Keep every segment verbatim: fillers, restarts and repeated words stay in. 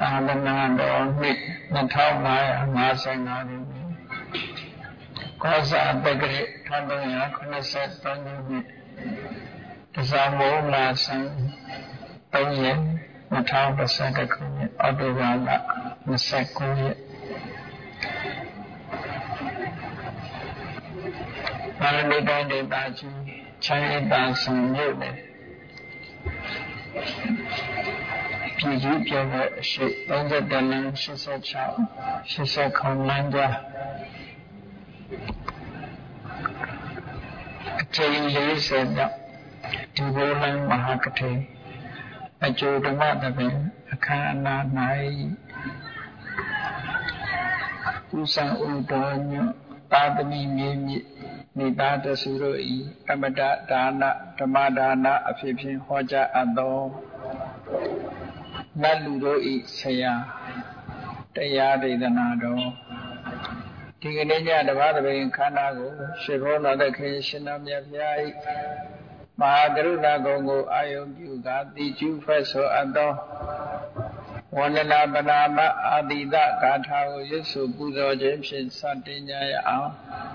သာသနာတော်နှစ်နှစ်ထောင်ငါးရာငါးဆယ်ငါးခုနှစ်ကောဇာတက္ကရာတစ်ထောင်သုံးရာခုနှစ်ဆယ်သုံးခုနှစ်တစ္ဆာမိုးလာဆန်းသုံးရက်နှစ်ထောင်တစ်ဆယ်တစ်ခုနှစ်အောက်တိုဘာလနှစ်ဆယ်ကိုးရက်ပါဠိတိုင်းဒေသကြီးချမ်းရတာဆောင်မြို့နယ်ပြည်ကြီးပြောတဲ့အရှိသုံး၁လမ်းရှစ်ဆယ်ခြောက်ရှစ်ဆယ်ခုလမ်းကြားအကျဉ်းလေးဆယ်မြောက်ဒီဘုလန်းမဟာကထေအကျိုးဓမ္မတပင်အခမ်းအနား၌ဥစ္စာဥတော်ညသာသမီမြေမြစ်မိသားတစုတို့၏အမတဒါနဓမ္မဒါနအဖြစ်ဖြင့်ဟောကြားအပ်သောနတ်လူတို့၏ဆရာတရားဒေသနာတော်ဒီကနေ့ညဓမ္မသဘင်ခန္ဓာကိုရှင်ဘောနာသခင်ရှင်တော်မြတ်ဖျား၏မဟာကရုဏာဂုဏ်ကိုအာယုံပြုကာတိကျူဖတ်ဆိုအပ်သောဝန္ဒနာပနာမအာတိတဂါထာကိုရွတ်ဆိုပူဇော်ခြင်းဖြင့်စတင်ကြရအောင်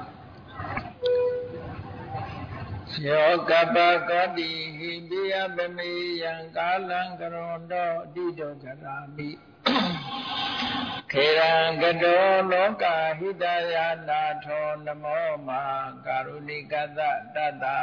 ယောကပ္ပကောတိဟိပိယပမေယံကာလံကရောတောအတိတောကရာမိခေရံကတောလောကဟိတယာနာထောနမောမကာရုဏိကတတတ္တာ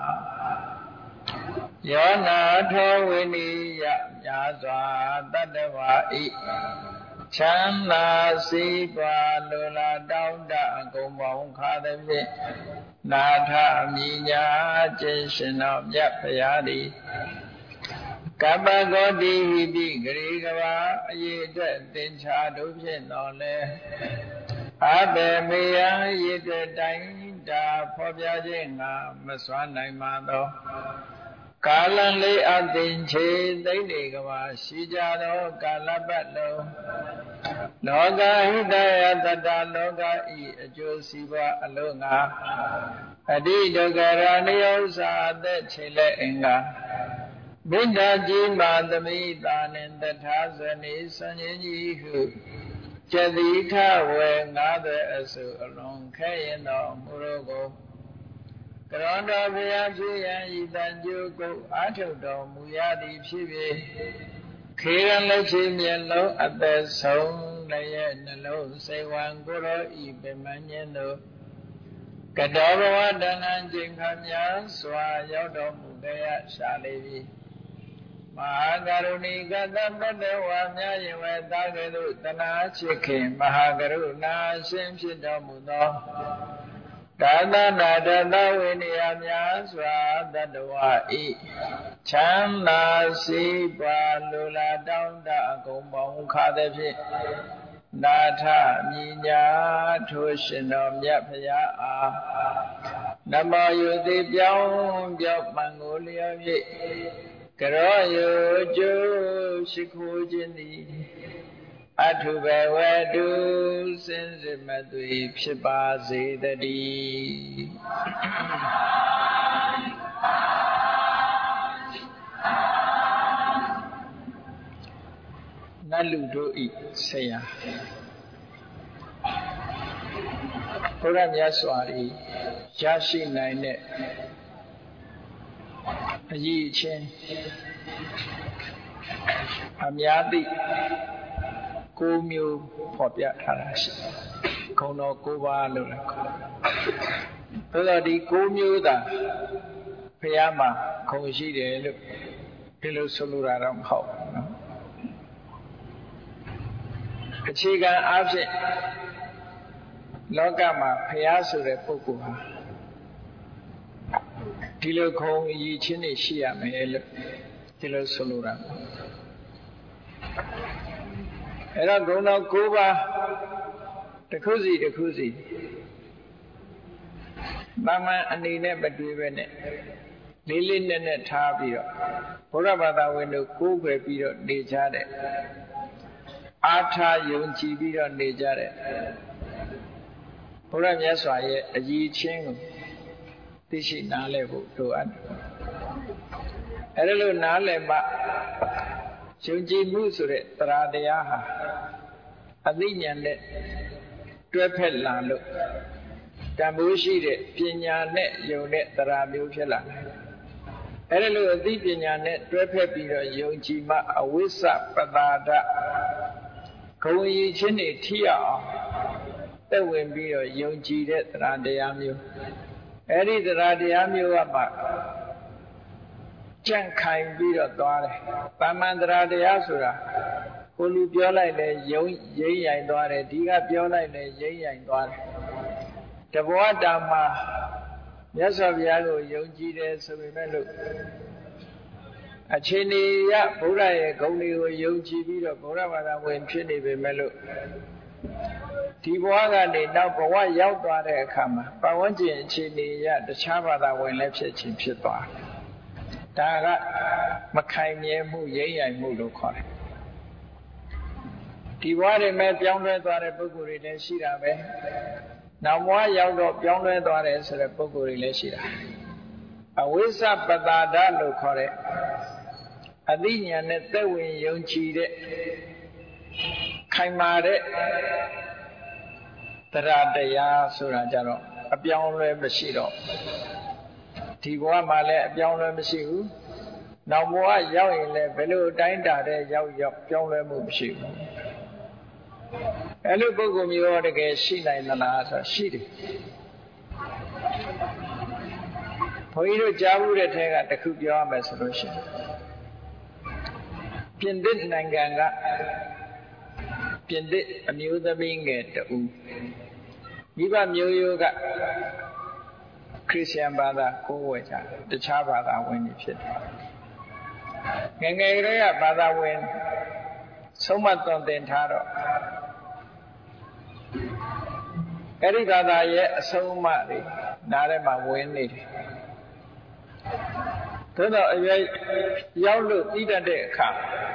ယောနာထောဝိနိယမြာစွာတတ္တဝါဤချမ်းသာစီးပွားလိုလားတောင်းတအကုန်ပေါင်းခါသည်ဖြင့်နာထမြညာခြင်းရှင်တော်မြတ်ဖရာသည်ကပ္ပဂောတိဟိတိဂရေကဘာအရေးအတွက်သင်္ချာတို့ဖြင့်တော်လဲအဘေမေယံရည်တဲ့တိုင်းတာဖော်ပြခြင်းငါမစွမ်းနိုင်ပါသောကာလံလေးအသင်္ချေသိမ့်နေကဘာရှိကြသောကာလပတ်လုံးလောကဟိတယတတလောကဤအကျိုးစီးပွားအလုံးငါအတိဒုက္ခရာနိယောစာအသက်ခြေလက်အင်္ဂါဘိဒ္ဓကြီးမာသမိတာနှင့်တထာဇနီစဉ္ဉ္ကြီးဟုကျတိထဝေငါးသွဲအစုအလုံးခဲရင်တော်မူတော်ကိုကရောတော်ဘုရားဖြစ်ရန်ဤတန်ကျိုးကိုအာထုတ်တော်မူရသည်ဖြစ်၍ခေရလက်ချေမျက်လုံးအသက်ဆုံးလည်းရဲ့နှလုံးစိတ်ဝံကိုရောဤပင်မညင်းတို့ကတောဘဝတဏ္ဍကျင်ခါများစွာရောက်တော်မူကြရရှာလေပြီမဟာကရုဏီကတပတ္တဝါများယဝေတာကဲ့သို့တနာချစ်ခင်မဟာကရုဏာရှင်ဖြစ်တော်မူသောဒါသနာတသဝိနည်းများစွာတတ္တဝါဤချမ်းသာစီးပွားလိုလားတောင်းတအကုန်ပေါင်းခါသည်ဖြင့်နာထမြညာထိုရှင်တော်မြတ်ဖရာအားနမောယုတိပြောင်းပြောင်းမှန်ကိုလျော်၍ကရောယုကျိုးရှိခိုးခြင်းသည်အထုဘဝတုစင်စစ်မသွေဖြစ်ပါစေတည်းနတ်လူတို့ဤဆရာဘုရားမြတ်စွာဤရရှိနိုင်တဲ့အရည်အချင်းအများသည့်ကိုးမျိုးဖော်ပြထားတာရှိဂုဏ်တော်ကိုးပါးလို့လည်းခေါ်တယ်။ဒါတော့ဒီကိုးမျိုးသာဘုရားမှာဂုဏ်ရှိတယ်လို့ဒီလိုဆိုလိုတာတော့မဟုတ်ဘူးနော်။အခြေခံအားဖြင့်လောကမှာဘုရားဆိုတဲ့ပုဂ္ဂိုလ်ဟာဒီလိုဂုဏ်အရည်ချင်းတွေရှိရမယ်လို့ဒီလိုဆိုလိုတာအဲ့တော့ဂုဏ်တော်၉ပါးတစ်ခုစီတစ်ခုစီမမှန်အနေနဲ့မတွေ့ပဲနဲ့လေးလေးနက်နက်ထားပြီးတော့ဘုရားဘာသာဝင်တို့ကိုးကွယ်ပြီးတော့နေကြတဲ့အားထားယုံကြည်ပြီးတော့နေကြတဲ့ဘုရားမြတ်စွာရဲ့အရည်ချင်းကိုသိရှိနားလည်ဖို့လိုအပ်တယ်အဲ့ဒါလို့နားလည်မှယုံကြည်မှုဆိုတဲ့တရားတရားဟာအသိဉာဏ်နဲ့တွဲဖက်လာလို့တန်ဖိုးရှိတဲ့ပညာနဲ့ယုံတဲ့တရားမျိုးဖြစ်လာတယ်အဲ့ဒါလို့အသိပညာနဲ့တွဲဖက်ပြီးတော့ယုံကြည်မှအဝိဇ္ဇပတာဒဂုဏ်ရည်ချင်းတွေထိရအောင်သက်ဝင်ပြီးတော့ယုံကြည်တဲ့တရားတရားမျိုးအဲ့ဒီတရားတရားမျိုးကမှကြံ့ခိုင်ပြီးတော့သွားတယ်။ပါမန္တရာတရားဆိုတာကိုလူပြောလိုက်လဲယုံရိမ့်ရိုင်သွားတယ်ဒီကပြောလိုက်လဲရိမ့်ရိုင်သွားတယ်။တဘောတာမှာမြတ်စွာဘုရားကိုယုံကြည်တယ်ဆိုပေမဲ့လို့အခြေအနေရဗုဒ္ဓရဲ့ဂုဏ်တွေကိုယုံကြည်ပြီးတော့ဗုဒ္ဓဘာသာဝင်ဖြစ်နေပေမဲ့လို့ဒီဘဝကနေနောက်ဘဝရောက်သွားတဲ့အခါမှာပတ်ဝန်းကျင်အခြေအနေရတခြားဘာသာဝင်လည်းဖြစ်ချင်းဖြစ်သွားတယ်ဒါကမခိုင်မြဲမှုရိမ့်ရိုင်မှုလို့ခေါ်တယ်ဒီဘဝတွေမဲ့ပြောင်းလဲသွားတဲ့ပုဂ္ဂိုလ်တွေလည်းရှိတာပဲနောက်ဘဝရောက်တော့ပြောင်းလဲသွားတယ်ဆိုတဲ့ပုဂ္ဂိုလ်တွေလည်းရှိတာအဝိဇ္ဇပတာဒလို့ခေါ်တဲ့အသိဉာဏ်နဲ့သက်ဝင်ယုံကြည်တဲ့ခိုင်မာတဲ့တရားတရားဆိုတာကြတော့အပြောင်းလဲမရှိတော့ဒီဘဝမှာလည်းအပြောင်းလဲမရှိဘူးနောက်ဘဝရောက်ရင်လည်းဘယ်လိုအတိုင်းတာတဲ့ရောက်ရောက်ပြောင်းလဲမှုမရှိဘူးအဲ့လိုပုဂ္ဂိုလ်မျိုးတကယ်ရှိနိုင်သလားဆိုရှိတယ်ဘုန်းကြီးတို့ကြားဘူးတဲ့ထဲကတစ်ခုပြောရမယ်ဆိုလို့ရှိရင်ပြင်သစ်နိုင်ငံကပြင်သစ်အမျိုးသမီးငယ်တဦးမိဘမျိုးရိုးကခရစ်ယာန်ဘာသာကိုးဝယ်ကြတခြားဘာသာဝင်တွေဖြစ်တယ်ငယ်ငယ်ကလေးကဘာသာဝင်ဆုံးမသွန်သင်ထားတော့အဲ့ဒီဘာသာရဲ့အဆုံးအမတွေနားထဲမှာဝင်နေတယ်သို့တော့အရွယ်ရောက်လို့ပြီးတတ်တဲ့အခါ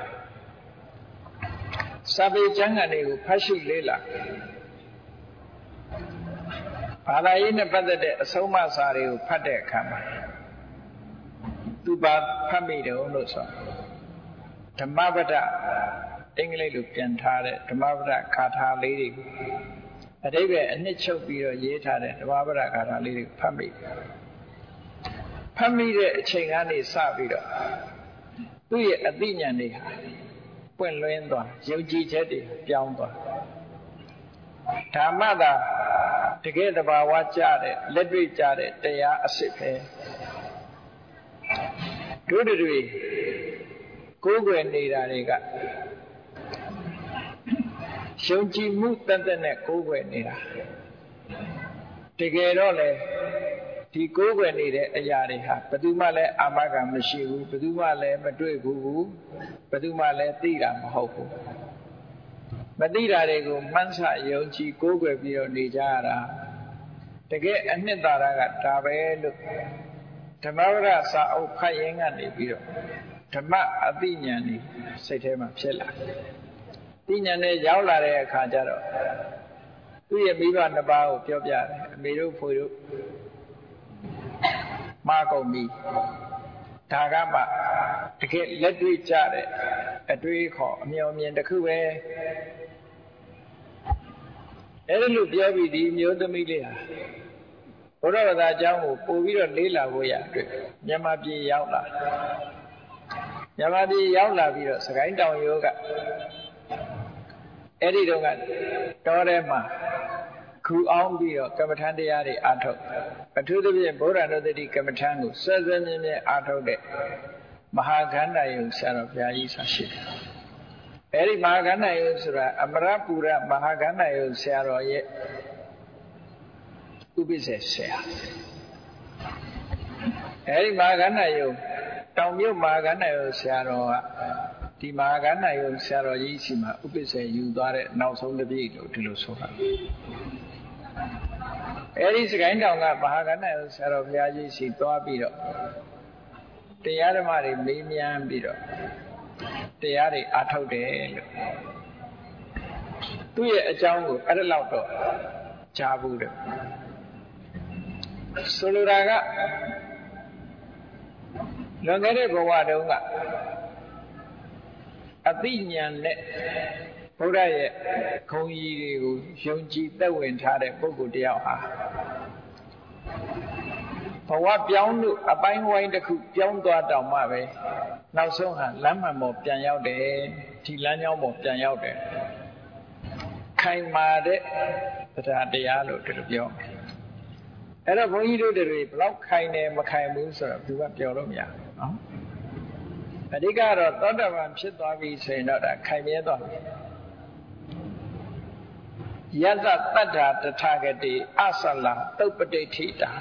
စာပေကျမ်းဂန်တွေကိုဖတ်ရှုလေ့လာဘာသာရေးနဲ့ပတ်သက်တဲ့အဆုံးအမစာတွေကိုဖတ်တဲ့အခါမှာသူပါဖတ်မိတယ်လို့ဆိုဓမ္မပဒအင်္ဂလိပ်လိုပြန်ထားတဲ့ဓမ္မပဒဂါထာလေးတွေအဓိပ္ပာယ်အနှစ်ချုပ်ပြီးတော့ရေးထားတဲ့ဓမ္မပဒဂါထာလေးတွေဖတ်မိတယ်ဖတ်မိတဲ့အချိန်ကနေစပြီးတော့သူ့ရဲ့အသိဉာဏ်တွေဟာပွင့်လင်းသွားယုံကြည်ချက်တွေပြောင်းသွားဓမ္မသာတကယ်တဘာဝကြတဲ့လက်တွေ့ကြတဲ့တရားအစစ်ပဲတို့တွေကိုယ်ွယ်နေတာတွေကယုံကြည်မှုတတ်တဲ့နဲ့ကိုယ်ွယ်နေတာတကယ်တော့လေဒီကိုယ်ွယ်နေတဲ့အရာတွေဟာဘယ်သူမှလည်းအာမခံမရှိဘူးဘယ်သူမှလည်းမတွေ့ဘူးဘယ်သူမှလည်းသိတာမဟုတ်ဘူးမသိတာတွေကိုမှန်းဆယုံကြည်ကိုးကွယ်ပြီးတော့နေကြရတာတကယ်အနှစ်သာရကဒါပဲလို့ဓမ္မဝရစာအုပ်ဖတ်ရင်ကနေပြီးတော့ဓမ္မအသိဉာဏ်นี่စိတ်ထဲမှာဖြစ်လာသိဉာဏ်နဲ့ရောက်လာတဲ့အခါကျတော့သူ့ရဲ့မိဘနှစ်ပါးကိုပြောပြတယ်အမေတို့ဖွေတို့မာကုန်ပြီဒါကမှတကယ်လက်တွေ့ကြတဲ့အတွေးခေါ်အမျှော်မြင်တစ်ခုပဲအဲ့ဒါလို့ပြောပြီးဒီမျိုးသမီးလေးဟာဘုရားဘာသာအကြောင်းကိုပို့ပြီးတော့လေးလာဖို့ရအတွက်မြန်မာပြည်ရောက်လာမြန်မာပြည်ရောက်လာပြီးတော့စကိုင်းတောင်ရိုးကအဲ့ဒီတော့ကတောထဲမှာခူအောင်ပြီးတော့ကမ္မထန်တရားတွေအားထုတ်အထူးသဖြင့်ဗုဒ္ဓနုတ္တိကမ္မထန်ကိုဆွဲဆွဲမြဲမြဲအားထုတ်တဲ့မဟာခန္ဓာယုံဆရာတော်ဘုရားကြီးဆိုရှိတယ်အဲ့ဒီမဟာခန္ဓာယုံဆိုတာအမရပူရမဟာခန္ဓာယုံဆရာတော်ရဲ့ဥပိ္ပဇေဆရာအဲ့ဒီမဟာခန္ဓာယုံတောင်မြုပ်မဟာခန္ဓာယုံဆရာတော်ကဒီမဟာခန္ဓာယုံဆရာတော်ကြီးစီမှာဥပိ္ပဇေယူသွားတဲ့နောက်ဆုံးတစ်ပြည့်လို့ဒီလိုဆိုတာအဲ့ဒီစကိုင်းတောင်ကမဟာကဏ္ဍဆရာတော်ဘုရားကြီးစီသွားပြီးတော့တရားဓမ္မတွေမေးမြန်းပြီးတော့တရားတွေအားထုတ်တယ်လို့သူ့ရဲ့အကြောင်းကိုအဲ့ဒါလောက်တော့ကြားဘူးတယ်ဆိုလိုတာကလွန်ခဲ့တဲ့ဘဝတုန်းကအသိဉာဏ်နဲ့ဘုရားရဲ့ခုံကြီးတွေကိုယုံကြည်သက်ဝင်ထားတဲ့ပုဂ္ဂိုလ်တယောက်ဟာဘဝပြောင်းလို့အပိုင်းဝိုင်းတစ်ခုပြောင်းသွားတောင်မှပဲနောက်ဆုံးဟာလမ်းမှန်ပေါ်ပြန်ရောက်တယ်ဒီလမ်းကြောင်းပေါ်ပြန်ရောက်တယ်ခိုင်မာတဲ့တရားတရားလို့ဒီလိုပြောမယ်အဲ့တော့ဘုန်းကြီးတို့တွေဘလောက်ခိုင်တယ်မခိုင်ဘူးဆိုတော့သူကပြောလို့မရဘူးနော်အဓိကတော့သောတာပန်ဖြစ်သွားပြီဆိုရင်တော့ဒါခိုင်မြဲသွားပြီယတ္တတတ္ထာတထာဂတိအဆလာသုပ္ပတိထိတာ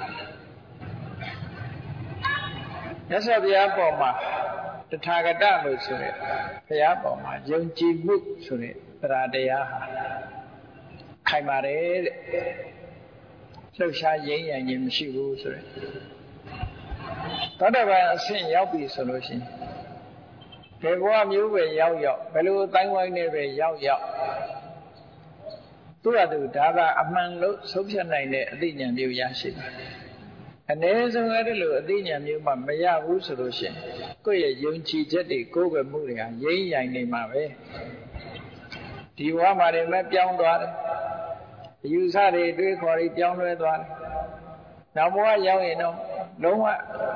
မြတ်စွာဘုရားပေါ်မှာတထာဂတလို့ဆိုရဲဘုရားပေါ်မှာယုံကြည်မှုဆိုရဲတရားတရားဟာခိုင်ပါတယ်တဲ့လှုပ်ရှားရင်းရံခြင်းမရှိဘူးဆိုရဲသောတာပန်အဆင့်ရောက်ပြီဆိုလို့ရှိရင်ဘယ်ဘဝမျိုးပဲရောက်ရောက်ဘယ်လိုအတိုင်းဝိုင်းနဲ့ပဲရောက်ရောက်သူ့အတူဒါသာအမှန်လို့ဆုံးဖြတ်နိုင်တဲ့အသိဉာဏ်မျိုးရရှိတယ်အနည်းဆုံးအဲ့ဒီလိုအသိဉာဏ်မျိုးမှမရဘူးဆိုလို့ရှိရင်ကိုယ့်ရဲ့ယုံကြည်ချက်တွေကိုယ်ပဲမှုတွေဟာရင်းရိုင်နေမှာပဲဒီဘဝမှာတွေမဲ့ပြောင်းသွားတယ်အယူဆတွေတွေးခေါ်ပြီးပြောင်းလဲသွားတယ်နောက်ဘဝရောက်ရင်တော့လုံးဝ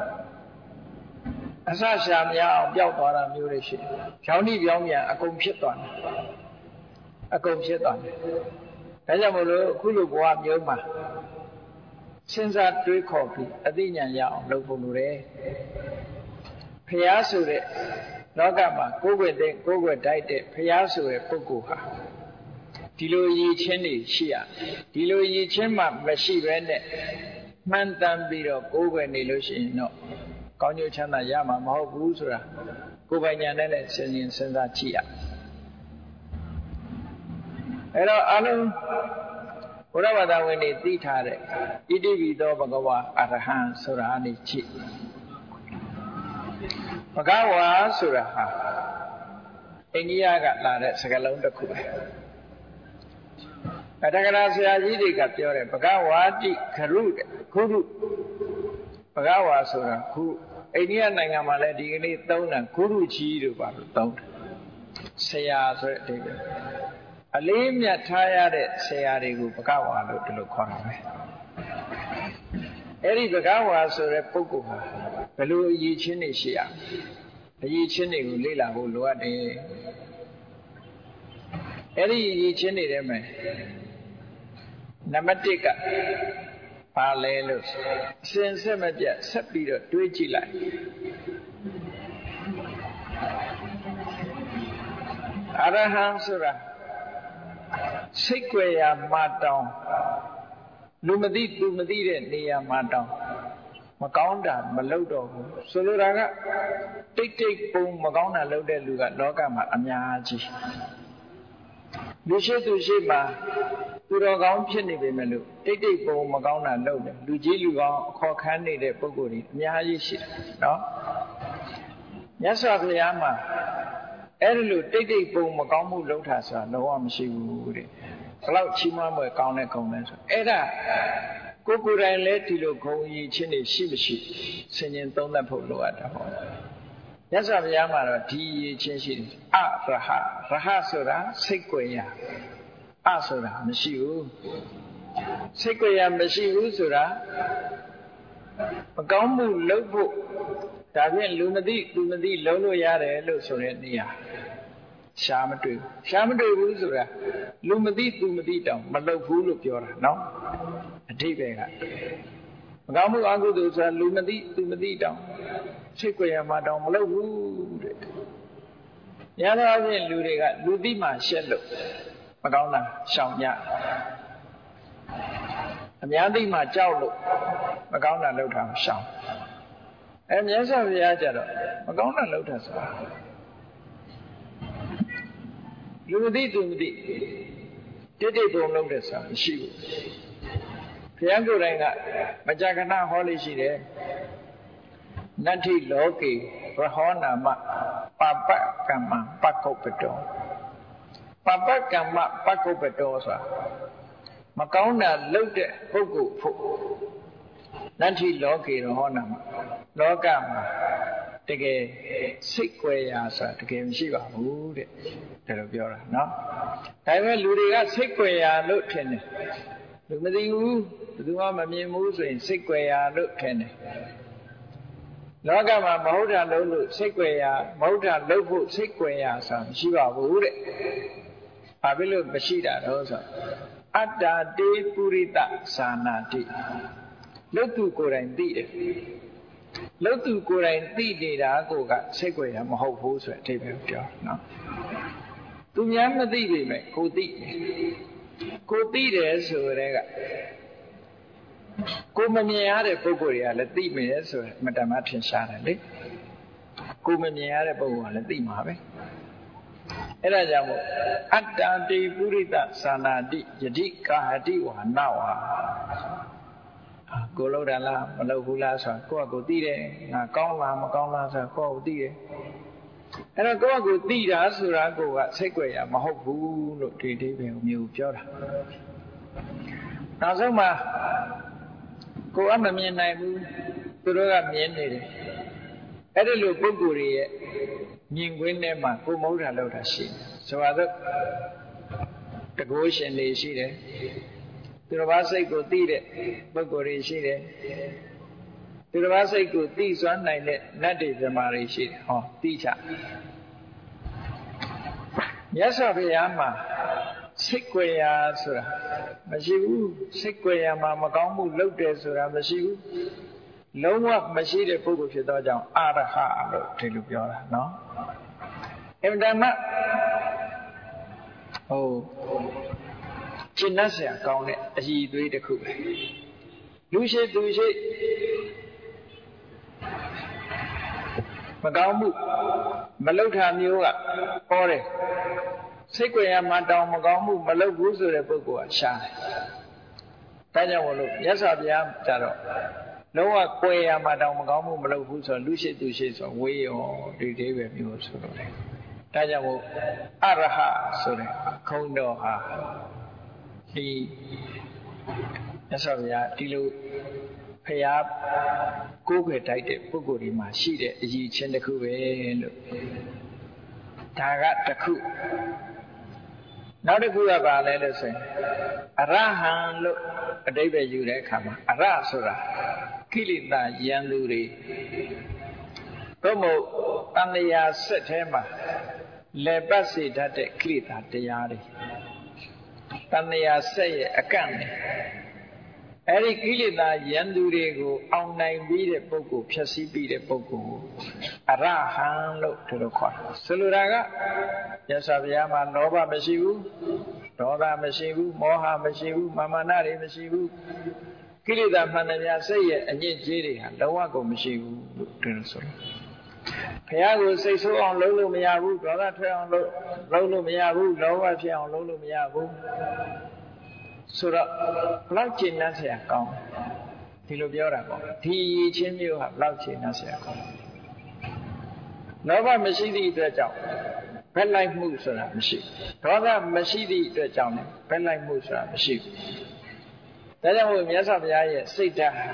အဆရှာများအောင်ပျောက်သွားတာမျိုးတွေရှိတယ်။ကြောင်းတိပြောင်းပြန်အကုန်ဖြစ်သွားတယ်။အကုန်ဖြစ်သွားတယ်။ဒါကြောင့်မို့လို့အခုလိုဘဝမျိုးမှာစဉ်းစားတွေးခေါ်ပြီးအသိဉာဏ်ရအောင်လုပ်ဖို့လိုတယ်။ဖျားဆိုတဲ့လောကမှာကိုယ်ွယ်တဲ့ကိုယ်ွယ်တိုက်တဲ့ဖျားဆိုတဲ့ပုဂ္ဂိုလ်ဟာဒီလိုရည်ချင်းတွေရှိရဒီလိုရည်ချင်းမှမရှိဘဲနဲ့မှန်တမ်းပြီးတော့ကိုယ်ွယ်နေလို့ရှိရင်တော့ကောင်းကျိုးချမ်းသာရမှာမဟုတ်ဘူးဆိုတာကိုယ်ပိုင်ဉာဏ်နဲ့လည်းစဉ်းရင်စဉ်းစားကြည့်ရအဲ့တော့အလုံးဘုရားဘာသာဝင်တွေသိထားတဲ့ဣတိပိသောဘဂဝါအရဟံဆိုတာအနေကြည့်ဘဂဝါဆိုတာဟာအိန္ဒိယကလာတဲ့စကားလုံးတစ်ခုပဲအတက္ကရာဆရာကြီးတွေကပြောတယ်ဘဂဝါတိခရုတဲ့ခရုဘဂဝါဆိုတာခုအိန္ဒိယနိုင်ငံမှာလည်းဒီကနေ့သုံးတာဂုရုကြီးတို့ပါလို့သုံးတယ်ဆရာဆိုတဲ့အဓိပ္ပာယ်အလေးမြတ်ထားရတဲ့ဆရာတွေကိုဘဂဝါလို့ဒီလိုခေါ်တာပဲအဲ့ဒီဘဂဝါဆိုတဲ့ပုဂ္ဂိုလ်ဟာဘယ်လိုအရည်ချင်းတွေရှိရအရည်ချင်းတွေကိုလေ့လာဖို့လိုအပ်တယ်အဲ့ဒီအရည်ချင်းတွေထဲမှာနံပါတ်တစ်ကပါလဲလို့အစဉ်ဆက်မပြတ်ဆက်ပြီးတော့တွေးကြည့်လိုက်အရဟံဆိုတာစိတ်ကြွယ်ရာမှာတောင်းလူမသိသူမသိတဲ့နေရာမှာတောင်းမကောင်းတာမလုပ်တော့ဘူးဆိုလိုတာကတိတ်တိတ်ပုံမကောင်းတာလုပ်တဲ့လူကလောကမှာအများကြီးလူရှိသူရှိမှာသူတော်ကောင်းဖြစ်နေပေမဲ့လို့တိတ်တိတ်ပုံမကောင်းတာလုပ်တယ်လူကြီးလူကောင်းအခေါ်ခန်းနေတဲ့ပုဂ္ဂိုလ်တွေအများကြီးရှိတယ်နော်မြတ်စွာဘုရားမှာအဲ့ဒီလိုတိတ်တိတ်ပုံမကောင်းမှုလုပ်တာဆိုတာလုံးဝမရှိဘူးတဲ့ဘလောက်ချီးမွမ်းပွဲကောင်းတဲ့ဂုဏ်လဲဆိုအဲ့ဒါကိုယ်ကိုယ်တိုင်လည်းဒီလိုဂုဏ်ရည်ချင်းတွေရှိမရှိဆင်ញင်သုံးသပ်ဖို့လိုအပ်တာပေါ့မြတ်စွာဘုရားမှာတော့ဒီရည်ချင်းရှိတယ်အရဟရဟဆိုတာစိတ်ကြွယ်ရာအဆိုတာမရှိဘူးစိတ်ကြွယ်ရာမရှိဘူးဆိုတာမကောင်းမှုလုပ်ဖို့ဒါဖြင့်လူမသိသူမသိလုံးလို့ရတယ်လို့ဆိုတဲ့နေရာရှားမတွေ့ဘူးရှားမတွေ့ဘူးဆိုတာလူမသိသူမသိတောင်မလုပ်ဘူးလို့ပြောတာနော်အဓိပ္ပာယ်ကမကောင်းမှုအကုသိုလ်ဆိုတာလူမသိသူမသိတောင်စိတ်ကြွယ်ရာမှာတောင်မလုပ်ဘူးတဲ့။ညာတော့အပြင်လူတွေကလူသိမှရှက်လို့မကောင်းတာရှောင်ကြ။အများသိမှကြောက်လို့မကောင်းတာလုပ်တာရှောင်။အဲမြတ်စွာဘုရားကျတော့မကောင်းတာလုပ်တာဆိုတာလူမသိသူမသိတိတိပုံလုပ်တဲ့ဆိုတာမရှိဘူး။ဘုရားကိုယ်တိုင်ကမကြာခဏဟောလို့ရှိတယ်နတ္ထိလောကေရဟောနာမပပကမ္မပကုပ္ပတောပပကမ္မပကုပ္ပတောဆိုတာမကောင်းတာလုပ်တဲ့ပုဂ္ဂိုလ်ဖို့နတ္ထိလောကေရဟောနာမလောကမှာတကယ်စိတ်ကွယ်ရာဆိုတာတကယ်မရှိပါဘူးတဲ့ဒါလိုပြောတာနော်ဒါပေမဲ့လူတွေကစိတ်ကွယ်ရာလို့ထင်တယ်လူမသိဘူးဘယ်သူမှမမြင်ဘူးဆိုရင်စိတ်ကွယ်ရာလို့ထင်တယ်လောကမှာမဟုတ်တာလုံးလို့စိတ်ကွယ်ရာမဟုတ်တာလုံးဖို့စိတ်ကွယ်ရာဆိုတာမရှိပါဘူးတဲ့ဘာဖြစ်လို့မရှိတာတော့ဆိုအတ္တတေပုရိသသာနာတိလုတ်သူကိုယ်တိုင်သိတယ်လုတ်သူကိုယ်တိုင်သိနေတာကိုကစိတ်ကွယ်ရာမဟုတ်ဘူးဆိုတဲ့အဓိပ္ပာယ်ပြောနော်သူများမသိပေမဲ့ကိုသိကိုသိတယ်ဆိုတဲ့ကကိုမမြင်ရတဲ့ပုဂ္ဂိုလ်တွေကလည်းသိမယ်ဆိုရင်မတ္တမထင်ရှားတယ်လေကိုမမြင်ရတဲ့ပုဂ္ဂိုလ်ကလည်းသိမှာပဲအဲ့ဒါကြောင့်မို့အတ္တတေပုရိသသာနာတိယတိကာဟတိဝါနဝါကိုလောက်တာလားမလောက်ဘူးလားဆိုတော့ကိုယ့်အကိုသိတယ်ငါကောင်းလားမကောင်းလားဆိုတော့ကိုယ့်အကိုသိတယ်အဲ့တော့ကိုယ့်အကိုသိတာဆိုတာကိုကစိတ်ကြွယ်ရမဟုတ်ဘူးလို့ဒီဒီပဲမျိုးပြောတာနောက်ဆုံးမှာကိုယ်ကမမြင်နိုင်ဘူးသူတို့ကမြင်နေတယ်အဲ့ဒီလိုပုဂ္ဂိုလ်တွေရဲ့မြင်ကွင်းထဲမှာကိုယ်မဟုတ်တာလောက်တာရှိတယ်ဆိုတော့တကုရှင်တွေရှိတယ်သူတစ်ပါးစိတ်ကိုသိတဲ့ပုဂ္ဂိုလ်တွေရှိတယ်သူတစ်ပါးစိတ်ကိုသိစွမ်းနိုင်တဲ့နတ်တွေပြမာတွေရှိတယ်ဟောသိချမြတ်စွာဘုရားမှာစိတ်ကြွယ်ရာဆိုတာမရှိဘူးစိတ်ကြွယ်ရာမှာမကောင်းမှုလုပ်တယ်ဆိုတာမရှိဘူးလုံးဝမရှိတဲ့ပုဂ္ဂိုလ်ဖြစ်သောကြောင့်အရဟလို့ဒီလိုပြောတာနော်အမှန်တမ်းဟိုကျင့်တတ်เสียကောင်းတဲ့အည်အသွေးတစ်ခုပဲလူရှိသူရှိမကောင်းမှုမလုပ်တာမျိုးကဟောတယ်စိတ်ကြွယ်ရမှာတောင်မကောင်းမှုမလုပ်ဘူးဆိုတဲ့ပုဂ္ဂိုလ်ကရှားတယ်ဒါကြောင့်မလို့မြတ်စွာဘုရားကြတော့လုံးဝကြွယ်ရမှာတောင်မကောင်းမှုမလုပ်ဘူးဆိုတော့လူရှိသူရှိဆိုဝေးရောဒီသေးပဲမျိုးဆိုတော့လေဒါကြောင့်မို့အရဟဆိုတဲ့ခုံတော်ဟာဒီမြတ်စွာဘုရားဒီလိုဖျားကိုးကွယ်တိုက်တဲ့ပုဂ္ဂိုလ်ဒီမှာရှိတဲ့အရည်ချင်းတစ်ခုပဲလို့ဒါကတစ်ခုနောက်တစ်ခုကဘာလဲလို့ဆိုရင်အရဟံလို့အဓိပ္ပာယ်ယူတဲ့အခါမှာအရဆိုတာကိလေသာယန္တုတွေဘုမို့တဏှာစက်ထဲမှာလေပတ်စေတတ်တဲ့ကိလေသာတရားတွေတဏှာစက်ရဲ့အကန့်နဲ့အဲ့ဒီကိလေသာယန္တုတွေကိုအောင်နိုင်ပြီးတဲ့ပုဂ္ဂိုလ်ဖြည့်ဆည်းပြီးတဲ့ပုဂ္ဂိုလ်အရဟံလို့သူတို့ခေါ်တယ်ဆိုလိုတာကမြတ်စွာဘုရားမှာလောဘမရှိဘူးဒေါသမရှိဘူးမောဟမရှိဘူးမာမနတွေမရှိဘူးကိလေသာမှန်တယ်များစိတ်ရဲ့အညစ်အကြေးတွေဟာလုံးဝကိုမရှိဘူးလို့သူတို့ဆိုတယ်ဘုရားကိုစိတ်ဆိုးအောင်လုပ်လို့မရဘူးဒေါသထွက်အောင်လုပ်လုပ်လို့မရဘူးလောဘဖြစ်အောင်လုပ်လို့မရဘူးဆိုတော့ဘလောက်ကျင့်တတ်เสียကောင်းဒီလိုပြောတာပေါ့ဒီရည်ချင်းမျိုးဟာဘလောက်ကျင့်တတ်เสียကောင်းလောဘမရှိသည့်အတွက်ကြောင့်ဘက်လိုက်မှုဆိုတာမရှိဒေါသမရှိသည့်အတွက်ကြောင့်လည်းဘက်လိုက်မှုဆိုတာမရှိဘူးဒါကြောင့်မို့မြတ်စွာဘုရားရဲ့စိတ်ဓာတ်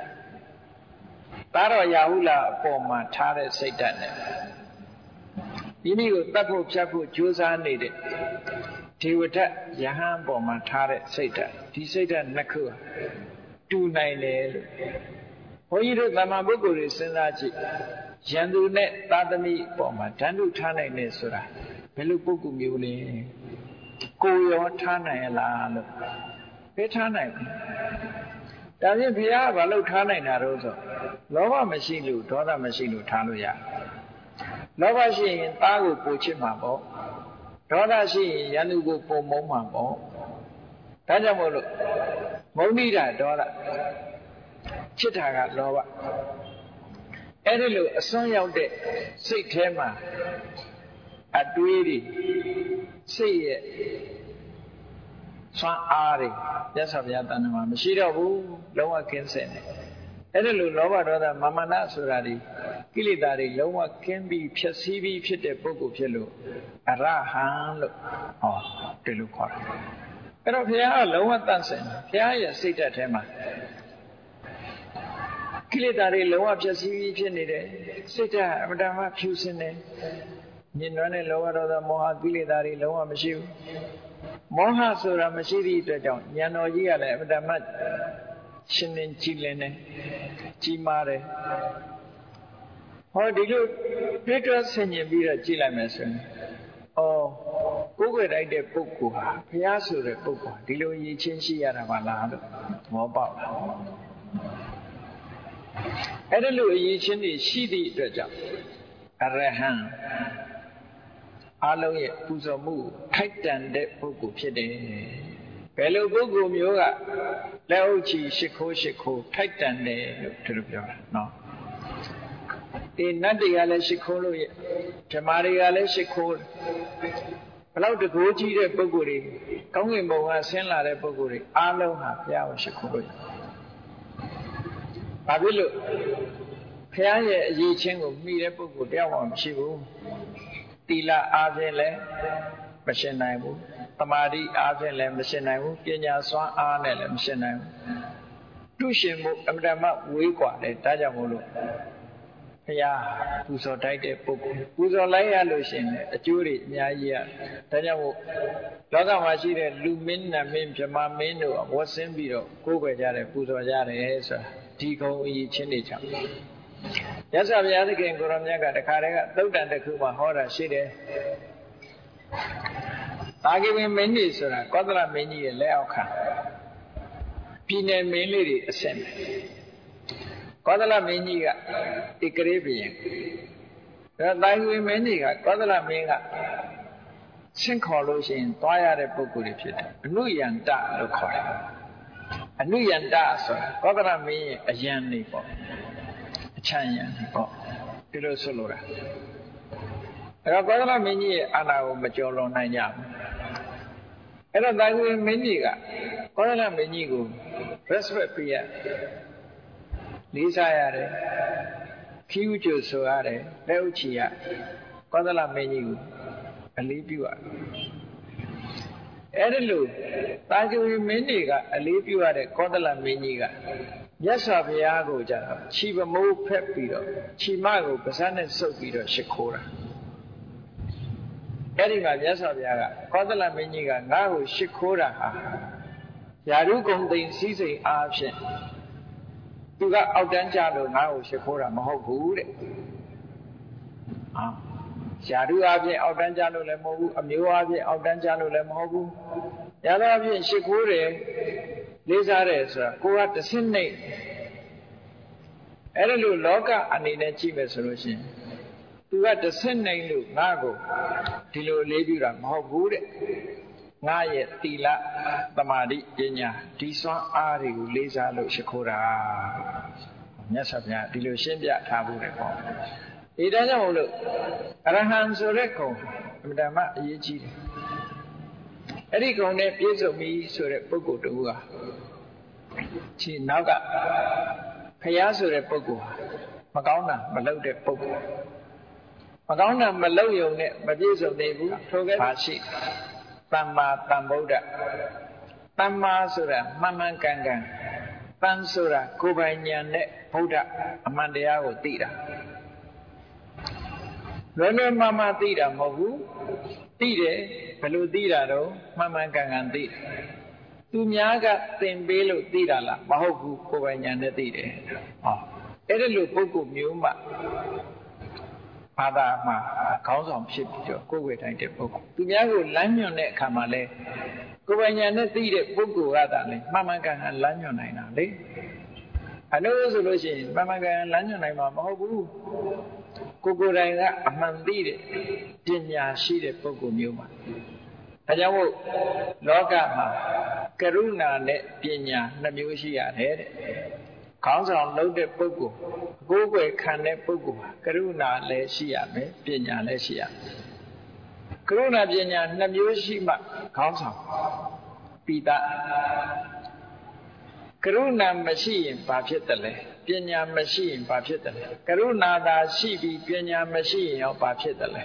သာတော်ရာဟုလာအပေါ်မှာထားတဲ့စိတ်ဓာတ်နဲ့ဒီနည်းကိုတတ်ဖို့ဖြတ်ဖို့ကြိုးစားနေတဲ့ဒေဝဒတ်ယဟန်ပေါ်မှာထားတဲ့စိတ်ဓာတ်ဒီစိတ်ဓာတ်နှစ်ခုတူနိုင်တယ်လို့ဘုန်းကြီးတို့သမ္မာပုဂ္ဂိုလ်တွေစဉ်းစားကြည့်ယန္တုနဲ့သာသမီပေါ်မှာဓာတုထားနိုင်တယ်ဆိုတာဘယ်လိုပုဂ္ဂိုလ်မျိုးလဲကိုရောထားနိုင်ရလားလို့ဘယ်ထားနိုင်လဲဒါဖြင့်ဘုရားကဘာလို့ထားနိုင်တာတော့ဆိုလောဘမရှိလို့ဒေါသမရှိလို့ထားလို့ရလောဘရှိရင်သားကိုပိုချစ်မှာပေါ့ဒေါသရှိရင်ယန္တုကိုပုံမုံမှာပေါ့ဒါကြောင့်မို့လို့မုန်းနေတာဒေါသချစ်တာကလောဘအဲ့ဒီလိုအစွန်းရောက်တဲ့စိတ်ထဲမှာအတွေးတွေစိတ်ရဲ့ဆွမ်းအားတွေမြတ်စွာဘုရားတဏ္ဍာမှာမရှိတော့ဘူးလုံးဝကင်းစင်တယ်အဲ့ဒီလိုလောဘဒေါသမာမနဆိုတာဒီကိလေသာတွေလုံးဝကင်းပြီးဖြည့်ဆည်းပြီးဖြစ်တဲ့ပုဂ္ဂိုလ်ဖြစ်လို့အရဟံလို့ဟောဒီလိုခေါ်တယ်အဲ့တော့ဘုရားကလုံးဝတန့်စင်ဘုရားရဲ့စိတ်ဓာတ်ထဲမှာကိလေသာတွေလုံးဝဖြစ်စီးဖြစ်နေတယ်စိတ်ဓာတ်အမှန်တမ်းဖြူစင်တယ်ညင်နွမ်းတဲ့လောဘဒေါသမောဟကိလေသာတွေလုံးဝမရှိဘူးမောဟဆိုတာမရှိသည့်အတွက်ကြောင့်ဉာဏ်တော်ကြီးကလည်းအမှန်တမ်းရှင်းလင်းကြည်လင်တယ်ကြီးမားတယ်ဟောဒီလိုတွေးတွက်ဆင်ခြင်ပြီးတော့ကြည့်လိုက်မယ်ဆိုရင်အော်ကိုယ်ွယ်တိုက်တဲ့ပုဂ္ဂိုလ်ဟာဘုရားဆိုတဲ့ပုဂ္ဂိုလ်ဒီလိုရည်ချင်းရှိရတာပါလားလို့သဘောပေါက်လားအဲ့ဒါလိုအရေးချင်းတွေရှိသည့်အတွက်ကြောင့်အရဟံအလုံးရဲ့ပူဇော်မှုထိုက်တန်တဲ့ပုဂ္ဂိုလ်ဖြစ်တယ်ဘယ်လိုပုဂ္ဂိုလ်မျိုးကလက်ဥချီရှ िख ိုးရှ िख ိုးထိုက်တန်တယ်လို့သူတို့ပြောတာနော်ဒီနတ်တွေကလည်းရှ िख ိုးလို့ရဓမ္မတွေကလည်းရှ िख ိုးဘလောက်တကိုးကြီးတဲ့ပုဂ္ဂိုလ်တွေကောင်းကင်ဘုံကဆင်းလာတဲ့ပုဂ္ဂိုလ်တွေအားလုံးဟာဘုရားကိုရှ िख ိုးလို့ဘာဖြစ်လို့ဘုရားရဲ့အရေးချင်းကိုမိတဲ့ပုဂ္ဂိုလ်တယောက်မှမရှိဘူးသီလအားဖြင့်လည်းမရှင်နိုင်ဘူးသမာဓိအားဖြင့်လည်းမရှင်နိုင်ဘူးပညာစွမ်းအားနဲ့လည်းမရှင်နိုင်ဘူးတုရှင်မှုအမှန်တမ်းဝေးกว่าတယ်ဒါကြောင့်မို့လို့ဘုရားပူဇော်တိုက်တဲ့ပုဂ္ဂိုလ်ပူဇော်လိုက်ရလို့ရှင်လည်းအကျိုးတွေအများကြီးရဒါကြောင့်မို့လောကမှာရှိတဲ့လူမင်းနတ်မင်းဗြဟ္မာမင်းတို့ဝတ်ဆင်းပြီးတော့ကိုးကွယ်ကြတယ်ပူဇော်ကြတယ်ဆိုတာဒီကုံအရေးချင်းတွေကြောင့်ရသဗျာသခင်ကိုရောမြတ်ကတခါတည်းကသုတ်တန်တစ်ခုမှဟောတာရှိတယ်တာဂိဝေမင်းကြီးဆိုတာကောသလမင်းကြီးရဲ့လက်အောက်ခံပြည်နယ်မင်းလေးတွေအဆင့်ပဲကောသလမင်းကြီးကဧကရေဘုရင်ဒါတာဂိဝေမင်းကြီးကကောသလမင်းကဆင့်ခေါ်လို့ရှိရင်သွားရတဲ့ပုဂ္ဂိုလ်တွေဖြစ်တယ်အနုယန္တလို့ခေါ်တယ်အနုယန္တဆိုတာကောသလမင်းရဲ့အယံနေပေါ့အချမ်းယံပေါ့ဒီလိုဆိုလိုတာအဲ့တော့ကောသလမင်းကြီးရဲ့အာဏာကိုမကျော်လွန်နိုင်ကြဘူးအဲ့တော့တာဂိဝေမင်းကြီးကကောသလမင်းကြီးကို respect ပေးရလေးစားရတယ်ခီးဥကျဆိုရတယ်လက်ဥချီရကောသလမင်းကြီးကိုအလေးပြုရတယ်အဲ့ဒါလို့တာဂိဝေမင်းကြီးကအလေးပြုရတဲ့ကောသလမင်းကြီးကမြတ်စွာဘုရားကိုကြတော့ခြိပမိုးဖက်ပြီးတော့ခြိမကိုပါးစပ်နဲ့စုပ်ပြီးတော့ရှ िख ိုးတာအဲ့ဒီမှာမြတ်စွာဘုရားကကောသလမင်းကြီးကငါ့ကိုရှ िख ိုးတာဟာယာရုဂုံသိမ်စည်းစိမ်အားဖြင့်သူကအောက်တန်းကြလို့ငါ့ကိုရှ िख ိုးတာမဟုတ်ဘူးတဲ့ဟာယာရုအားဖြင့်အောက်တန်းကြလို့လည်းမဟုတ်ဘူးအမျိုးအားဖြင့်အောက်တန်းကြလို့လည်းမဟုတ်ဘူးယာရုအားဖြင့်ရှ िख ိုးတယ်လေးစားတယ်ဆိုတာကိုကတစ်ဆင့်နေအဲ့ဒါလို့လောကအနေနဲ့ကြည့်မယ်ဆိုလို့ရှိရင်သူကတစ်ဆင့်နေလို့ငါ့ကိုဒီလိုလေးပြုတာမဟုတ်ဘူးတဲ့ငါရဲ့သီလသမာဓိပညာဒီစွမ်းအားတွေကိုလေးစားလို့ရှ िख ိုးတာမြတ်စွာဘုရားဒီလိုရှင်းပြထားဖို့တယ်ပေါ့ဒီဒါကြောင့်မို့လို့အရဟံဆိုတဲ့ကုံအမှန်တမ်းအရေးကြီးတယ်အဲ့ဒီကုံနဲ့ပြည့်စုံပြီဆိုတဲ့ပုဂ္ဂိုလ်တူဟာခြေနောက်ကဖျားဆိုတဲ့ပုဂ္ဂိုလ်ဟာမကောင်းတာမလုပ်တဲ့ပုဂ္ဂိုလ်မကောင်းတာမလုပ်ရုံနဲ့မပြည့်စုံသေးဘူးထိုကဲ့ပါရှိသမ္မာသမ္ဗုဒ္ဓသမ္မာဆိုတာမှန်မှန်ကန်ကန်တန်ဆိုတာကိုယ်ပိုင်ဉာဏ်နဲ့ဗုဒ္ဓအမှန်တရားကိုသိတာလွယ်လွယ်မှားမှားသိတာမဟုတ်ဘူးသိတယ်ဘယ်လိုသိတာတော့မှန်မှန်ကန်ကန်သိတယ်သူများကသင်ပေးလို့သိတာလားမဟုတ်ဘူးကိုယ်ပိုင်ဉာဏ်နဲ့သိတယ်ဟောအဲ့ဒါလိုပုဂ္ဂိုလ်မျိုးမှဘာသာမှာခေါင်းဆောင်ဖြစ်ပြီးတော့ကိုယ်ဝေတိုင်းတဲ့ပုဂ္ဂိုလ်သူများကိုလမ်းညွှန်တဲ့အခါမှာလဲကိုယ်ပိုင်ဉာဏ်နဲ့သိတဲ့ပုဂ္ဂိုလ်ကသာလေမှန်မှန်ကန်ကန်လမ်းညွှန်နိုင်တာလေအနုဆိုလို့ရှိရင်မှန်မှန်ကန်ကန်လမ်းညွှန်နိုင်မှာမဟုတ်ဘူးကိုကိုယ်တိုင်ကအမှန်သိတဲ့ပညာရှိတဲ့ပုဂ္ဂိုလ်မျိုးပါဒါကြောင့်မို့လောကမှာကရုဏာနဲ့ပညာနှစ်မျိုးရှိရတယ်တဲ့ခေါင်းဆောင်လုပ်တဲ့ပုဂ္ဂိုလ်အကိုးကွယ်ခံတဲ့ပုဂ္ဂိုလ်ကရုဏာလည်းရှိရမယ်ပညာလည်းရှိရမယ်ကရုဏာပညာနှစ်မျိုးရှိမှခေါင်းဆောင်ပိတကရုဏာမရှိရင်ဘာဖြစ်တယ်လဲပညာမရှိရင်ဘာဖြစ်တယ်လဲကရုဏာသာရှိပြီးပညာမရှိရင်ရောဘာဖြစ်တယ်လဲ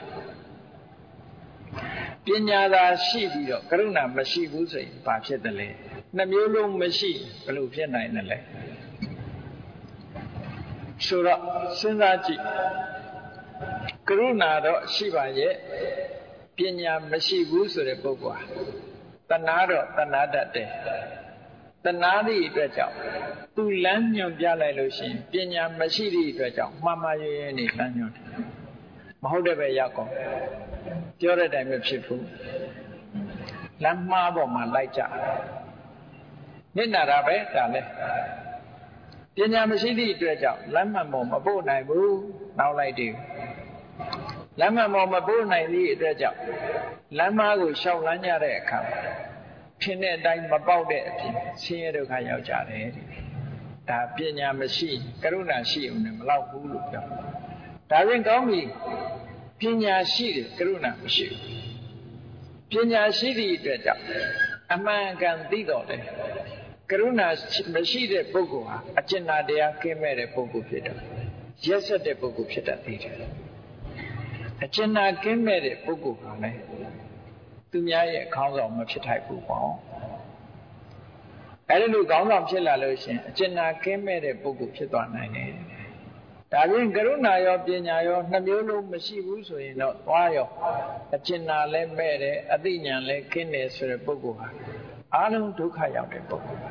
ပညာသာရှိပြီးတော့ကရုဏာမရှိဘူးဆိုရင်ဘာဖြစ်တယ်လဲနှစ်မျိုးလုံးမရှိဘယ်လိုဖြစ်နိုင်တယ်လဲဆိုတော့စဉ်းစားကြည့်ကရုဏာတော့ရှိပါရဲ့ပညာမရှိဘူးဆိုတဲ့ပုဂ္ဂိုလ်ဟာတဏှာတော့တဏှာတတ်တယ်တဏှာသည့်အတွက်ကြောင့်သူလမ်းညွှန်ပြလိုက်လို့ရှိရင်ပညာမရှိသည့်အတွက်ကြောင့်မှားမှားရွေးရွေးနေလမ်းညွှန်တယ်မဟုတ်တဲ့ပဲရောက်ကုန်ပြောတဲ့အတိုင်းပဲဖြစ်ဘူးလမ်းမှားပေါ်မှာလိုက်ကြမျက်နာတာပဲဒါလဲပညာမရှိသည့်အတွက်ကြောင့်လမ်းမှန်ပေါ်မပို့နိုင်ဘူးနောက်လိုက်တယ်လမ်းမှန်ပေါ်မပို့နိုင်သည့်အတွက်ကြောင့်လမ်းမားကိုရှောက်လန်းကြတဲ့အခါထင်တဲ့အတိုင်းမပေါက်တဲ့အပြင်ဆင်းရဲဒုက္ခရောက်ကြတယ်ဒါပညာမရှိကရုဏာရှိအောင်လည်းမလောက်ဘူးလို့ပြောဒါရင်ကောင်းပြီပညာရှိတယ်ကရုဏာမရှိဘူးပညာရှိသည့်အတွက်ကြောင့်အမှန်ကန်သိတော့တယ်ကရုဏာမရှိတဲ့ပုဂ္ဂိုလ်ဟာအကျဉ်းတရားကင်းမဲ့တဲ့ပုဂ္ဂိုလ်ဖြစ်တယ်ရက်ဆက်တဲ့ပုဂ္ဂိုလ်ဖြစ်တတ်သေးတယ်အကျဉ်းကင်းမဲ့တဲ့ပုဂ္ဂိုလ်ဟာလည်းသူများရဲ့ခေါင်းဆောင်မဖြစ်ထိုက်ဘူးပေါ့အဲဒီလိုခေါင်းဆောင်ဖြစ်လာလို့ရှိရင်အကျဉ်းကင်းမဲ့တဲ့ပုဂ္ဂိုလ်ဖြစ်သွားနိုင်တယ်ဒါပြင်ကရုဏာရောပညာရောနှစ်မျိုးလုံးမရှိဘူးဆိုရင်တော့သွားရောအကျဉ်းလည်းမဲ့တယ်အသိဉာဏ်လည်းကင်းတယ်ဆိုတဲ့ပုဂ္ဂိုလ်ဟာအားလုံးဒုက္ခရောက်တဲ့ပုဂ္ဂိုလ်ပါ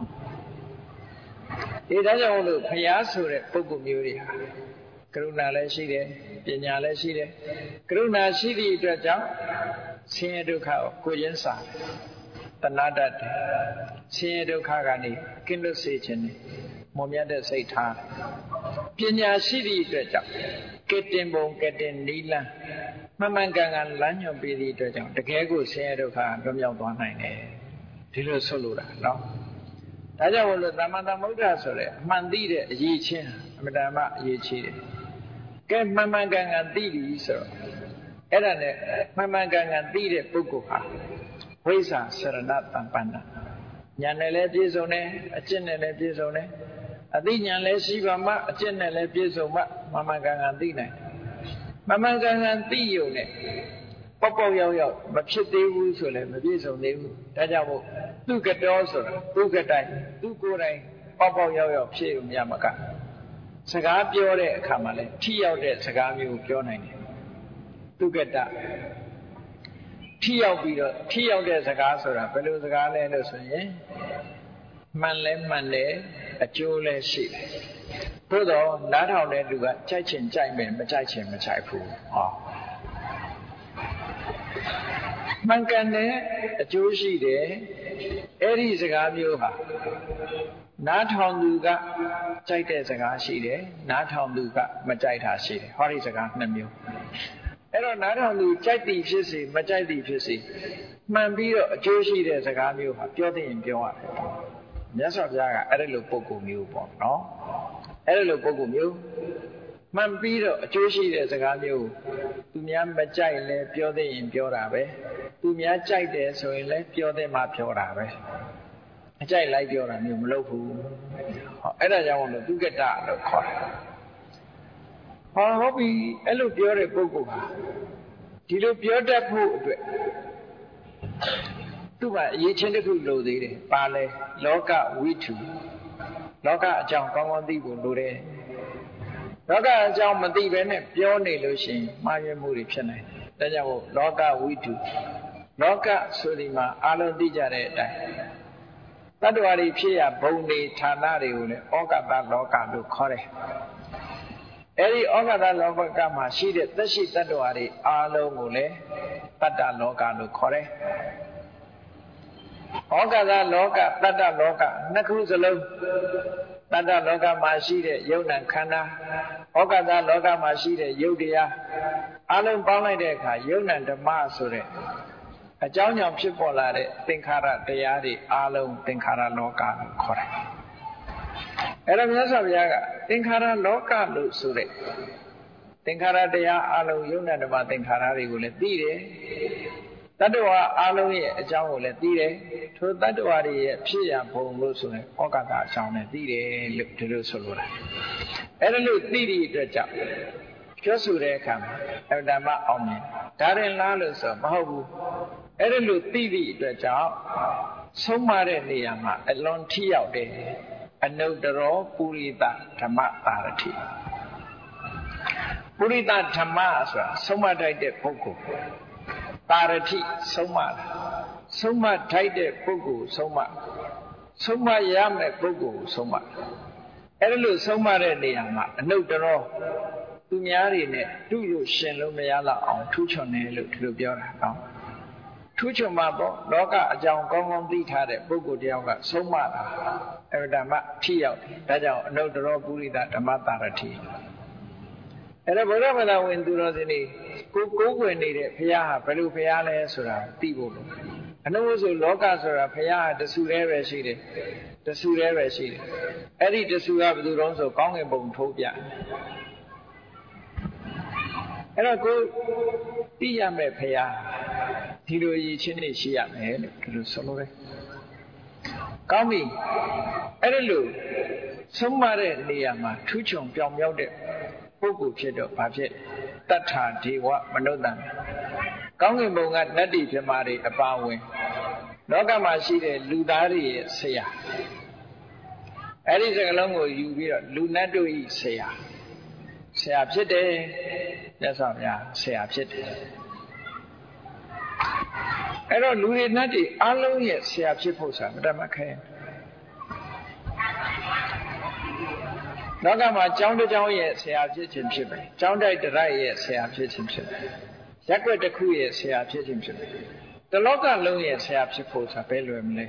ဒီဒါကြောင့်လို့ဘုရားဆိုတဲ့ပုဂ္ဂိုလ်မျိုးတွေဟာကရုဏာလည်းရှိတယ်ပညာလည်းရှိတယ်ကရုဏာရှိသည့်အတွက်ကြောင့်ဆင်းရဲဒုက္ခကိုကိုရင်းစားတဏှာတတ်တယ်ဆင်းရဲဒုက္ခကနေကင်းလွတ်စေခြင်းနဲ့မွန်မြတ်တဲ့စိတ်ထားပညာရှိသည့်အတွက်ကြောင့်ကတင်ပုံကတင်နီးလန်းမှန်မှန်ကန်ကန်လမ်းညွှန်ပေးသည့်အတွက်ကြောင့်တကယ်ကိုဆင်းရဲဒုက္ခလွတ်မြောက်သွားနိုင်တယ်ဒီလိုဆိုလိုတာနော်ဒါကြောင့်ဘုလို့သမ္မာသမ္ဗုဒ္ဓဆိုတဲ့အမှန်သိတဲ့အရေးချင်းအမှန်တမ်းအရေးကြီးတယ်ကဲမှန်မှန်ကန်ကန်သိပြီဆိုတော့အဲ့ဒါနဲ့မှန်မှန်ကန်ကန်သိတဲ့ပုဂ္ဂိုလ်ဟာဝိဇ္ဇာစရဏတံပန္နဉာဏ်နဲ့လည်းပြည့်စုံတယ်အကျင့်နဲ့လည်းပြည့်စုံတယ်အသိဉာဏ်လည်းရှိပါမှအကျင့်နဲ့လည်းပြည့်စုံမှမှန်မှန်ကန်ကန်သိနိုင်မှန်မှန်ကန်ကန်သိရုံနဲ့ပေါက်ပေါက်ရောက်ရောက်မဖြစ်သေးဘူးဆိုလည်းမပြည့်စုံသေးဘူးဒါကြောင့်မို့သူကတော်ဆိုတာသူကတိုင်သူကိုယ်တိုင်ပေါက်ပေါက်ရောက်ရောက်ဖြစ်ုံရမှာကစကားပြောတဲ့အခါမှာလည်းထိရောက်တဲ့စကားမျိုးပြောနိုင်တယ်သူကတထိရောက်ပြီးတော့ထိရောက်တဲ့စကားဆိုတာဘယ်လိုစကားလဲလို့ဆိုရင်မှန်လဲမှန်တယ်အကျိုးလဲရှိတယ်သို့တော့နားထောင်တဲ့လူကကြိုက်ချင်ကြိုက်မယ်မကြိုက်ချင်မကြိုက်ဘူးဟောမှန်ကန်တဲ့အကျိုးရှိတယ်အဲ့ဒီစကားမျိုးဟာနားထောင်သူကကြိုက်တဲ့စကားရှိတယ်နားထောင်သူကမကြိုက်တာရှိတယ်ဟောဒီစကားနှစ်မျိုးအဲ့တော့နားထောင်သူကြိုက်သည်ဖြစ်စေမကြိုက်သည်ဖြစ်စေမှန်ပြီးတော့အကျိုးရှိတဲ့စကားမျိုးဟာပြောသိရင်ပြောရတယ်မြတ်စွာဘုရားကအဲ့ဒီလိုပုဂ္ဂိုလ်မျိုးပေါ့နော်အဲ့ဒီလိုပုဂ္ဂိုလ်မျိုးမှန်ပြီးတော့အကျိုးရှိတဲ့စကားမျိုးသူများမကြိုက်လဲပြောသိရင်ပြောတာပဲသူများကြိုက်တယ်ဆိုရင်လည်းပြောသိမှပြောတာပဲအကြိုက်လိုက်ပြောတာမျိုးမလုပ်ဘူးဟောအဲ့ဒါကြောင့်လို့သူကတလို့ခေါ်တယ်ဟောဟုတ်ပြီအဲ့လိုပြောတဲ့ပုဂ္ဂိုလ်ဟာဒီလိုပြောတတ်ဖို့အတွက်သူ့မှာအရေးချင်းတစ်ခုလိုသေးတယ်ပါလဲလောကဝိတုလောကအကြောင်းကောင်းကောင်းသိဖို့လိုတယ်လောကအကြောင်းမသိဘဲနဲ့ပြောနေလို့ရှိရင်မှားယွင်းမှုတွေဖြစ်နိုင်တယ်ဒါကြောင့်မို့လောကဝိတုလောကဆိုဒီမှာအလုံးသိကြတဲ့အတိုင်းတတ္တဝါတွေဖြစ်ရဘုံတွေဌာနတွေကိုလည်းဩဃတလောကလို့ခေါ်တယ်အဲဒီဩဃတလောကမှာရှိတဲ့သက်ရှိတတ္တဝါတွေအားလုံးကိုလည်းတတ္တလောကလို့ခေါ်တယ်ဩဃတလောကတတ္တလောကနှစ်ခုစလုံးတတ္တလောကမှာရှိတဲ့ယုံ nant ခန္ဓာဩဃတလောကမှာရှိတဲ့ယုတ်တရားအားလုံးပေါင်းလိုက်တဲ့အခါယုံ nant ဓမ္မဆိုတဲ့အကြောင်းကြောင့်ဖြစ်ပေါ်လာတဲ့သင်္ခါရတရားတွေအားလုံးသင်္ခါရလောကလို့ခေါ်တယ်အဲ့တော့မြတ်စွာဘုရားကသင်္ခါရလောကလို့ဆိုတဲ့သင်္ခါရတရားအားလုံးယုံ nant ဓမ္မသင်္ခါရတွေကိုလည်းသိတယ်တတ္တဝါအားလုံးရဲ့အကြောင်းကိုလည်းသိတယ်ထိုတတ္တဝါတွေရဲ့ဖြစ်ရပုံလို့ဆိုရင်ဩဃတအကြောင်းနဲ့သိတယ်လို့ဒီလိုဆိုလိုတာအဲ့ဒါလို့သိသည့်အတွက်ကြောင့်ပြောဆိုတဲ့အခါမှာအတ္တမအောင်မြင်ဒါရင်လားလို့ဆိုမဟုတ်ဘူးအဲ့ဒါလို့သိသည့်အတွက်ကြောင့်ဆုံးမတဲ့နေရာမှာအလွန်ထိရောက်တယ် Anuttaro Purita Dhamma Tarati Purita Dhammaဆိုတာဆုံးမထိုက်တဲ့ပုဂ္ဂိုလ်တာရတိဆုံးမဆုံးမထိုက်တဲ့ပုဂ္ဂိုလ်ဆုံးမဆုံးမရမယ့်ပုဂ္ဂိုလ်ဆုံးမအဲ့ဒါလို့ဆုံးမတဲ့နေရာမှာအနုတ္တရောသူများတွေနဲ့တူလို့ရှင်လို့မရတော့အောင်ထူးချွန်တယ်လို့ဒီလိုပြောတာနော်ထူးချွန်မှာပေါ့လောကအကြောင်းကောင်းကောင်းသိထားတဲ့ပုဂ္ဂိုလ်တယောက်ကဆုံးမတာအဲ့ဒါမှထိရောက်တယ်ဒါကြောင့်အနုတ္တရောပုရိသဓမ္မတာရတိအဲ့ဒါဗုဒ္ဓဘာသာဝင်သူတော်စင်တွေကိုကိုးကွယ်နေတဲ့ဘုရားဟာဘယ်လိုဘုရားလဲဆိုတာသိဖို့လို့အနုဆိုလောကဆိုတာဘုရားဟာတဆူတည်းပဲရှိတယ်တဆူတည်းပဲရှိတယ်အဲ့ဒီတဆူကဘယ်သူတုံးဆိုကောင်းကင်ဘုံထိုးပြအဲ့တော့ကိုသိရမယ်ဘုရားဒီလိုရည်ချင်းနေရှိရမယ်လို့ဒီလိုဆိုလို့ပဲကောင်းပြီအဲ့ဒီလိုဆုံးမတဲ့နေရာမှာထူးချွန်ပြောင်မြောက်တဲ့ပုဂ္ဂိုလ်ဖြစ်တော့ဘာဖြစ်တတ္ထာဒေဝမနုဿံကောင်းကင်ဘုံကနတ္တိပြမာတွေအပါဝင်လောကမှာရှိတဲ့လူသားတွေရဲ့ဆရာအဲ့ဒီစကားလုံးကိုယူပြီးတော့လူနတ်တို့ဤဆရာဆရာဖြစ်တယ်မြတ်စွာဘုရားဆရာဖြစ်တယ်အဲ့တော့လူတွေနတ်တွေအလုံးရဲ့ဆရာဖြစ်ဖို့ဆိုတာမတတ်မခဲလောကမှာကျောင်းတစ်ကျောင်းရဲ့ဆရာဖြစ်ခြင်းဖြစ်မယ်ကျောင်းတိုက်တစ်တိုက်ရဲ့ဆရာဖြစ်ခြင်းဖြစ်မယ်ရက်ွက်တစ်ခုရဲ့ဆရာဖြစ်ခြင်းဖြစ်မယ်တလောကလုံးရဲ့ဆရာဖြစ်ဖို့ဆိုတာဘယ်လွယ်မလဲ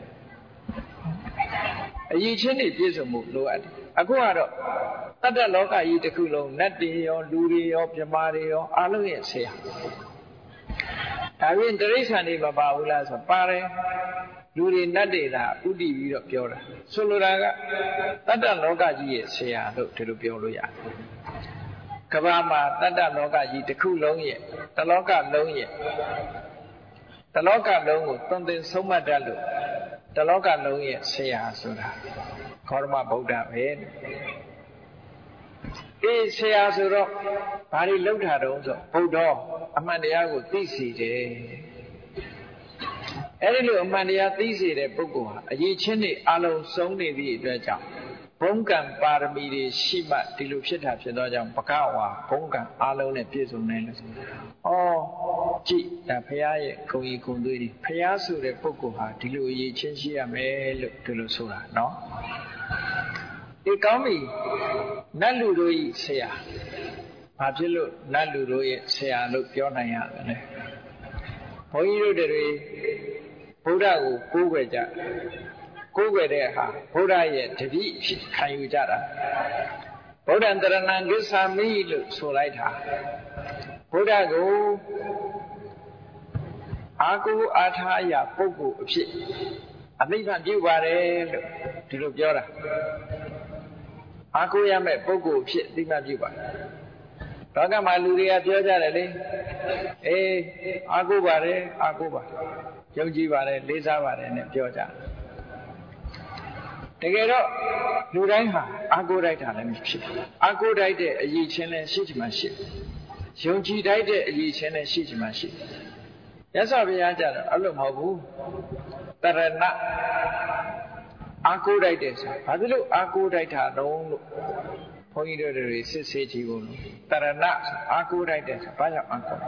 အရေးချင်းတွေပြည့်စုံမှုလိုအပ်တယ်အခုကတော့တတ္တလောကကြီးတစ်ခုလုံးနတ်တွေရောလူတွေရောမြမာတွေရောအလုံးရဲ့ဆရာဒါပြင်တိရစ္ဆာန်တွေမပါဘူးလားဆိုပါတယ်လူတွေနတ်တွေသာဥတည်ပြီးတော့ပြောတာဆိုလိုတာကတတ္တလောကကြီးရဲ့ဆရာလို့ဒီလိုပြောလို့ရတယ်ကမ္ဘာမှာတတ္တလောကကြီးတစ်ခုလုံးရဲ့တလောကလုံးရဲ့တလောကလုံးကိုသွန်သင်ဆုံးမတတ်လို့တလောကလုံးရဲ့ဆရာဆိုတာခောရမဗုဒ္ဓပဲအေးဆရာဆိုတော့ဘာတွေလောက်တာတုံးဆိုဘုဒ္ဓအမှန်တရားကိုသိစေတယ်အဲ့ဒီလိုအမှန်တရားသိစေတဲ့ပုဂ္ဂိုလ်ဟာအရေးချင်းတွေအလုံးစုံနေသည့်အတွက်ကြောင့်ဘုံကံပါရမီတွေရှိမှဒီလိုဖြစ်တာဖြစ်သောကြောင့်ဘဂဝါဘုံကံအလုံးနဲ့ပြည့်စုံတယ်လို့ဆို။အော်ကြည့်ဒါဘုရားရဲ့ဂုဏ်ကြီးဂုဏ်သွေးတွေဘုရားဆိုတဲ့ပုဂ္ဂိုလ်ဟာဒီလိုအရေးချင်းရှိရမယ်လို့ဒီလိုဆိုတာနော်။ဒီကောင်းပြီနတ်လူတို့ဤဆရာဘာဖြစ်လို့နတ်လူတို့ရဲ့ဆရာလို့ပြောနိုင်ရတယ်လဲ။ဘုန်းကြီးတို့တွေဗုဒ္ဓကိုကိုးကွယ်ကြကိုးကွယ်တဲ့ဟာဗုဒ္ဓရဲ့တပည့်ခံယူကြတာဗုဒ္ဓံတရဏံဂစ္ဆာမိလို့ဆိုလိုက်တာဗုဒ္ဓကိုအာကိုအာထာယပုဂ္ဂိုလ်အဖြစ်အမိန့်ပြုပါတယ်လို့ဒီလိုပြောတာအာကိုရမယ့်ပုဂ္ဂိုလ်အဖြစ်အမိန့်ပြုပါတယ်လောကမှာလူတွေကပြောကြတယ်လေအေးအာကိုပါတယ်အာကိုပါယုံကြည်ပါတယ်လေးစားပါတယ်နဲ့ပြောကြတကယ်တော့လူတိုင်းဟာအာကိုတိုက်တာလည်းမဖြစ်ဘူးအာကိုတိုက်တဲ့အရေးချင်းလည်းရှိချင်မှရှိယုံကြည်တိုက်တဲ့အရေးချင်းလည်းရှိချင်မှရှိရသော်ဘုရားကြတော့အဲ့လိုမဟုတ်ဘူးတရဏအာကိုတိုက်တယ်ဆိုဘာဖြစ်လို့အာကိုတိုက်တာတုံးလို့ဘုန်းကြီးတို့တွေစစ်ဆေးကြည့်ဖို့လို့တရဏအာကိုတိုက်တယ်ဆိုဘာကြောင့်အာကို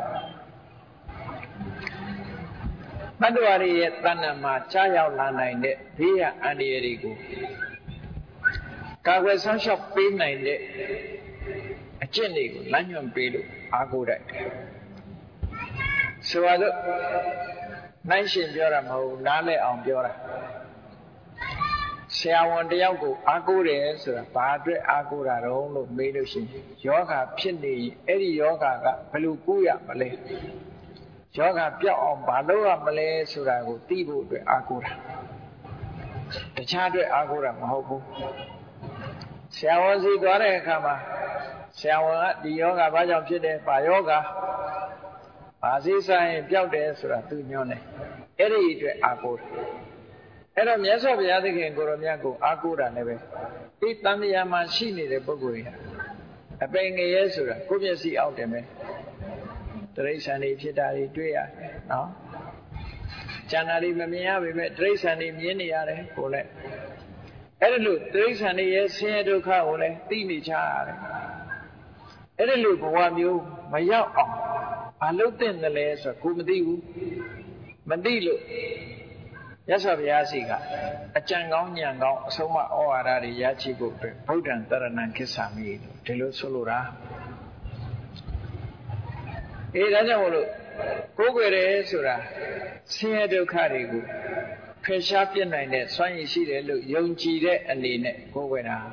တတ္တဝါတွေရဲ့တဏ္ဍာမှာကြားရောက်လာနိုင်တဲ့ဘေးရန်အန္တရာယ်တွေကိုကာကွယ်ဆောင်ရှောက်ပေးနိုင်တဲ့အကျင့်တွေကိုလမ်းညွှန်ပေးလို့အားကိုးတိုက်တယ်။ဆိုပါတော့နိုင်ရှင်ပြောတာမဟုတ်နားလည်အောင်ပြောတာဆရာဝန်တယောက်ကိုအားကိုးတယ်ဆိုတာဘာအတွက်အားကိုးတာတော့လို့မေးလို့ရှိရင်ယောဂဖြစ်နေအဲ့ဒီယောဂကဘယ်လိုကုရမလဲယောဂပြောက်အောင်ဘာလုပ်ရမလဲဆိုတာကိုသိဖို့အတွက်အားကိုးတာတခြားအတွက်အားကိုးတာမဟုတ်ဘူးဆရာဝန်စီသွားတဲ့အခါမှာဆရာဝန်ကဒီယောဂဘာကြောင့်ဖြစ်တယ်ဘာယောဂဘာစိဆိုင်ပျောက်တယ်ဆိုတာသူညွှန်တယ်အဲ့ဒီအတွက်အားကိုးတယ်အဲ့တော့မြတ်စွာဘုရားသခင်ကိုရောမြတ်ကိုအားကိုးတာလည်းပဲဒီတန်မြာမှာရှိနေတဲ့ပုဂ္ဂိုလ်တွေအပိငရဲဆိုတာကိုယ့်မျက်စိအောက်တယ်ပဲတရိစ္ဆာန်တွေဖြစ်တာတွေတွေ့ရတယ်နော်ကျန်တာတွေမမြင်ရပေမဲ့တရိစ္ဆာန်တွေမြင်နေရတယ်ကိုယ်လည်းအဲ့ဒါလို့တိရစ္ဆာန်တွေရဲ့ဆင်းရဲဒုက္ခကိုလည်းသိနေကြရတယ်အဲ့ဒါလို့ဘဝမျိုးမရောက်အောင်မလုပ်သင့်တယ်လဲဆိုကိုမသိဘူးမသိလို့ရသော်ဘုရားစီကအကြံကောင်းဉာဏ်ကောင်းအဆုံးမဩဝါဒတွေရရှိဖို့အတွက်ဗုဒ္ဓံတရဏံကိစ္ဆာမိလို့ဒီလိုဆိုလိုတာအေးဒါကြောင့်မလို့ကိုယ်ွယ်တယ်ဆိုတာဆင်းရဲဒုက္ခတွေကိုဖယ်ရှားပြစ်နိုင်တဲ့စွမ်းရည်ရှိတယ်လို့ယုံကြည်တဲ့အနေနဲ့ကိုယ်ွယ်တာ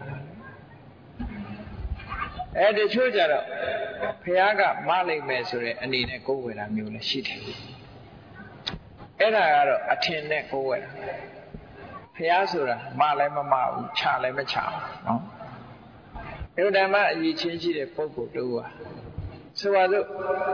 အဲတချို့ကြတော့ဘုရားကမလိုက်မယ်ဆိုတဲ့အနေနဲ့ကိုယ်ွယ်တာမျိုးလည်းရှိတယ်အဲ့ဒါကတော့အထင်နဲ့ကိုယ်ွယ်တာဘုရားဆိုတာမလည်းမမဘူးခြလည်းမခြဘူးနော်အဲ့ဒါမှအရေးချင်းရှိတဲ့ပုဂ္ဂိုလ်တို့ဟာဆိုပါစို့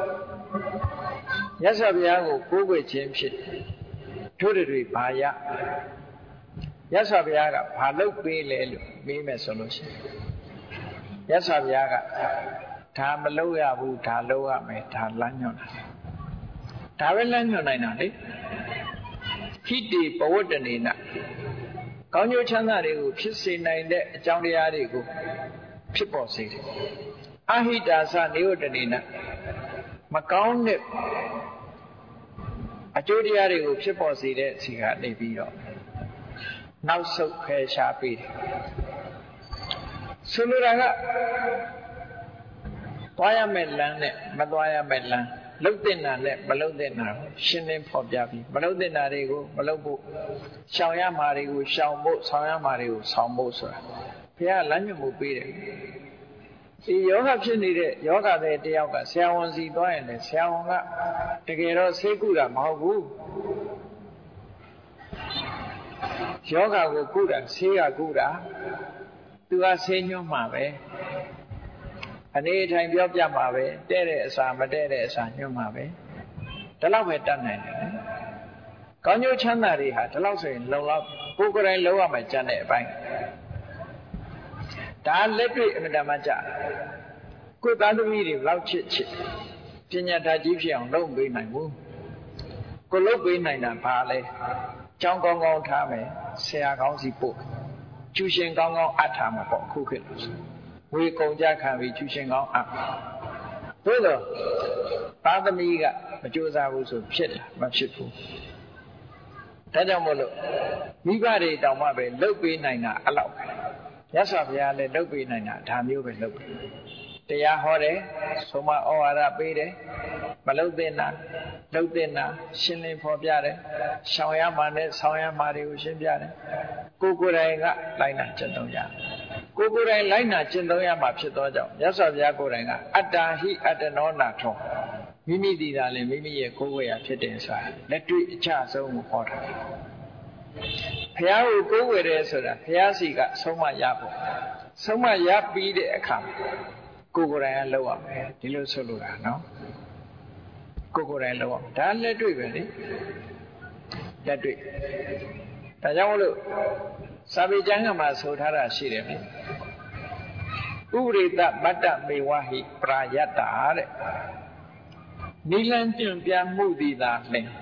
မြတ်စွာဘုရားကိုကိုးကွယ်ခြင်းဖြင့်တို့တွေဘာရမြတ်စွာဘုရားကဘာလုပ်ပေးလဲလို့မေးမယ်ဆိုလို့ရှိရင်မြတ်စွာဘုရားကဒါမလုပ်ရဘူးဒါလုပ်ရမယ်ဒါလမ်းညွှန်တာဒါပဲလမ်းညွှန်နိုင်တာလေဟိတိပဝတ္တနေနကောင်းကျိုးချမ်းသာတွေကိုဖြစ်စေနိုင်တဲ့အကြောင်းတရားတွေကိုဖြစ်ပေါ်စေတယ်အဟိတာသနေဝတ္တနေနမကောင်းတဲ့အကျိုးတရားတွေကိုဖြစ်ပေါ်စေတဲ့အစီကနေပြီးတော့နောက်ဆုတ်ဖယ်ရှားပေးတယ်ဆိုလိုတာကသွားရမယ့်လမ်းနဲ့မသွားရမယ့်လမ်းလှုပ်တဲ့နာနဲ့မလှုပ်တဲ့နာကိုရှင်းလင်းဖော်ပြပြီးမလှုပ်တဲ့နာတွေကိုမလှုပ်ဖို့ရှောင်ရမှာတွေကိုရှောင်ဖို့ဆောင်ရမှာတွေကိုဆောင်ဖို့ဆိုတာဘုရားလမ်းညွှန်မှုပေးတယ်ဒီယောဂဖြစ်နေတဲ့ယောဂတဲ့တယောက်ကဆရာဝန်စီသွားရင်လည်းဆရာဝန်ကတကယ်တော့ဆေးကုတာမဟုတ်ဘူးယောဂကိုကုတာဆေးကကုတာသူကဆေးညွှန်းမှာပဲအနေထိုင်ပြောပြမှာပဲတဲ့တဲ့အစာမတဲ့တဲ့အစာညွှန်းမှာပဲဒီလောက်ပဲတတ်နိုင်တယ်ကောင်းကျိုးချမ်းသာတွေဟာဒီလောက်ဆိုရင်လုံလောက်ကိုယ်ကိုယ်တိုင်လုံးဝမကြမ်းတဲ့အပိုင်းဒါလက်တွေ့အမှန်တမ်းကြကိုယ်သားသမီးတွေလောက်ချစ်ချစ်ပညာတတ်ကြီးဖြစ်အောင်လုပ်ပေးနိုင်ဘူးကိုလုပ်ပေးနိုင်တာဘာလဲကျောင်းကောင်းကောင်းထားမယ်ဆရာကောင်းစီပို့ကျူရှင်ကောင်းကောင်းအပ်ထားမှာပေါ့ခုခေတ်လို့ဝေကုံကြခံပြီးကျူရှင်ကောင်းအပ်သို့တော့သားသမီးကမကြိုးစားဘူးဆိုဖြစ်တယ်မဖြစ်ဘူးဒါကြောင့်မို့လို့မိဘတွေတောင်မှပဲလုပ်ပေးနိုင်တာအဲ့လောက်ပဲရသော်ဘုရားလည်းလုပ်ပေးနိုင်တာဒါမျိုးပဲလုပ်တယ်တရားဟောတယ်ဆုံးမဩဝါဒပေးတယ်မလုပ်သင့်တာလုပ်သင့်တာရှင်းလင်းဖော်ပြတယ်ရှောင်ရမှာနဲ့ဆောင်ရမှာတွေကိုရှင်းပြတယ်ကိုယ်ကိုယ်တိုင်ကလိုက်နာကျင့်သုံးရကိုယ်ကိုယ်တိုင်လိုက်နာကျင့်သုံးရမှာဖြစ်သောကြောင့်ရသော်ဘုရားကိုယ်တိုင်ကအတ္တာဟိအတ္တနောနာထောမိမိတည်တာလည်းမိမိရဲ့ကိုယ်ဝေရဖြစ်တယ်ဆိုတာလက်တွေ့အချဆုံးကိုဟောတာဘုရားကိုကိုးကွယ်တယ်ဆိုတာဘုရားစီကဆုံးမရဖို့ဆုံးမရပြီးတဲ့အခါကိုယ်ကိုယ်တိုင်ကလုပ်ရမယ်ဒီလိုဆိုလိုတာနော်ကိုယ်ကိုယ်တိုင်လုပ်ရမယ်ဒါလက်တွေ့ပဲလေလက်တွေ့ဒါကြောင့်မလို့စာပေကျမ်းကမှာဆိုထားတာရှိတယ်လေဥပရိတမတ္တမေဝဟိပရာယတ္တာတဲ့နိလန်းကျွံပြမှုသည်သာလင်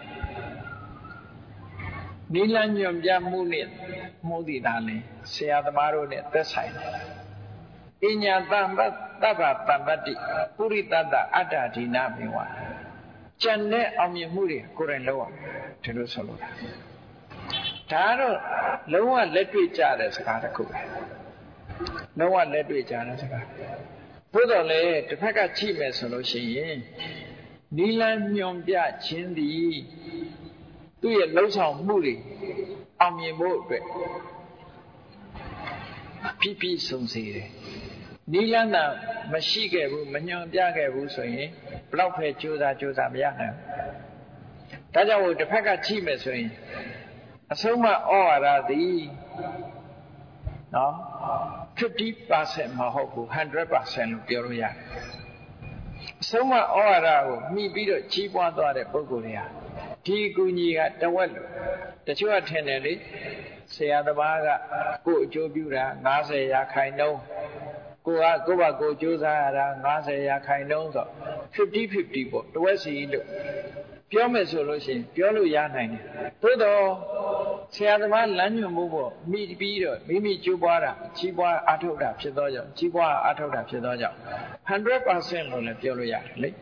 နိလန်းညွန်ပြမှုနဲ့မှုသည်သာလင်ဆရာသမားတို့နဲ့သက်ဆိုင်တယ်ပညာတမ္ပတ္တဗ္ဗတမ္ပတ္တိပုရိတတ္တအတ္တဒိနာမေဝကျန်တဲ့အောင်မြင်မှုတွေကိုယ်တိုင်လုပ်ရမယ်ဒီလိုဆိုလို့ဒါတော့လုံးဝလက်တွေ့ကြတဲ့စကားတစ်ခုပဲလုံးဝလက်တွေ့ကြတဲ့စကားဘုသောလည်းတစ်ဖက်ကကြည့်မယ်ဆိုလို့ရှိရင်နိလန်းညွန်ပြခြင်းသည်သူ့ရဲ့လှုပ်ဆောင်မှုတွေအောင်မြင်ဖို့အတွက်ပြည့်ပြည့်စုံစေတယ်နိလန်းသာမရှိခဲ့ဘူးမညွန်ပြခဲ့ဘူးဆိုရင်ဘလောက်ပဲကြိုးစားကြိုးစားမရနိုင်ဘူးဒါကြောင့်တစ်ဖက်ကကြည့်မယ်ဆိုရင်အဆုံးမဩဝါဒသည်နော် fifty percent မဟုတ်ဘူး one hundred percent လို့ပြောလို့ရတယ်အဆုံးမဩဝါဒကိုမှီပြီးတော့ကြီးပွားသွားတဲ့ပုဂ္ဂိုလ်တွေဟာဒီအကူကြီးကတဝက်လို့တချို့ကထင်တယ်လေဆရာသမားကကိုယ်အကျိုးပြုတာninetyရာခိုင်နှုန်းကိုကကိုယ့်ဘာကိုယ်ကြိုးစားရတာninetyရာခိုင်နှုန်းဆိုfifty fiftyပေါ့တဝက်စီလို့ပြောမယ်ဆိုလို့ရှိရင်ပြောလို့ရနိုင်တယ်သို့တော့ဆရာသမားလမ်းညွှန်မှုပေါ်မိပြီးတော့မိမိကြိုးပွားတာကြီးပွားအားထုတ်တာဖြစ်သောကြောင့်ကြီးပွားအားထုတ်တာဖြစ်သောကြောင့် hundred percent လို့လည်းပြောလို့ရတယ်လေ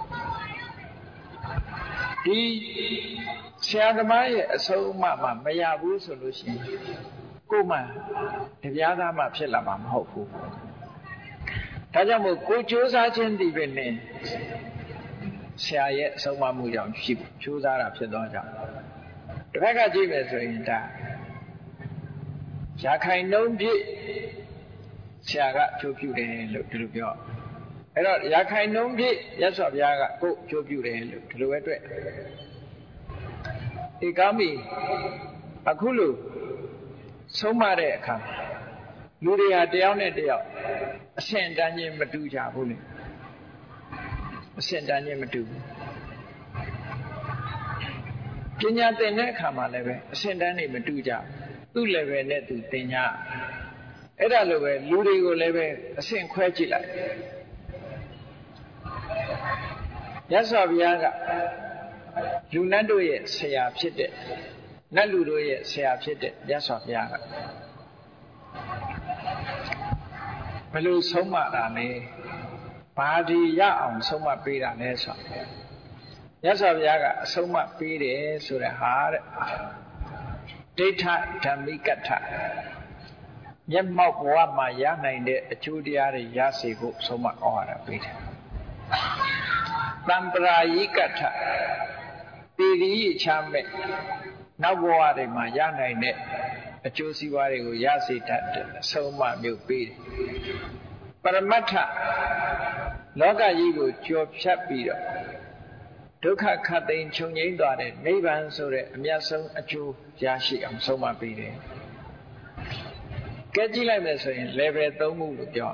ဒီဆရာသမားရဲ့အဆုံးအမမှမရဘူးဆိုလို့ရှိရင်ကိုယ်မှတရားသားမှဖြစ်လာမှာမဟုတ်ဘူးဒါကြောင့်မို့ကိုကြိုးစားခြင်းဒီပဲနဲ့ဆရာရဲ့အဆုံးအမမှုကြောင့်ရှိကြိုးစားတာဖြစ်သောကြောင့်တစ်ဖက်ကကြည့်မယ်ဆိုရင်ဒါရာခိုင်နှုန်းပြည့်ဆရာကအကျိုးပြုတယ်လို့ဒီလိုပြောအဲ့တော့ရာခိုင်နှုန်းပြည့်ရသော်ဘုရားကကိုယ်အကျိုးပြုတယ်လို့ဒီလိုပဲတွေ့ဒီကောင်းပြီအခုလို့ဆုံးမတဲ့အခါလူတွေဟာတယောက်နဲ့တယောက်အဆင့်တန်းချင်းမတူကြဘူးလေအဆင့်တန်းချင်းမတူဘူးပညာသင်တဲ့အခါမှာလည်းပဲအဆင့်တန်းတွေမတူကြသူ့ level နဲ့သူသင်ကြအဲ့ဒါလိုပဲလူတွေကိုလည်းပဲအဆင့်ခွဲကြည့်လိုက်ရသော်ဘုရားကလူနတ်တို့ရဲ့ဆရာဖြစ်တဲ့နတ်လူတို့ရဲ့ဆရာဖြစ်တဲ့ရသော်ဘုရားကဘယ်လိုဆုံးမတာလဲဘာဒီရအောင်ဆုံးမပေးတာလဲဆိုရသော်ဘုရားကအဆုံးမပေးတယ်ဆိုတဲ့ဟာတဲ့ဒိဋ္ဌဓမ္မိကထမျက်မှောက်ဘဝမှာရနိုင်တဲ့အကျိုးတရားတွေရစေဖို့ဆုံးမဩဝါဒပေးတယ်တံပရာယိကထပေရိချမ်းမဲ့နောက်ဘဝတွေမှာရနိုင်တဲ့အကျိုးစီးပွားတွေကိုရစေတတ်တဲ့အဆုံးအမမျိုးပေးတယ်ပရမတ္ထလောကကြီးကိုကျော်ဖြတ်ပြီးတော့ဒုက္ခခတ်သိမ်းချုပ်ငြိမ်းသွားတဲ့နိဗ္ဗာန်ဆိုတဲ့အမြတ်ဆုံးအကျိုးရရှိအောင်ဆုံးမပေးတယ်ကဲကြည့်လိုက်မယ်ဆိုရင် level သုံးခုလို့ပြော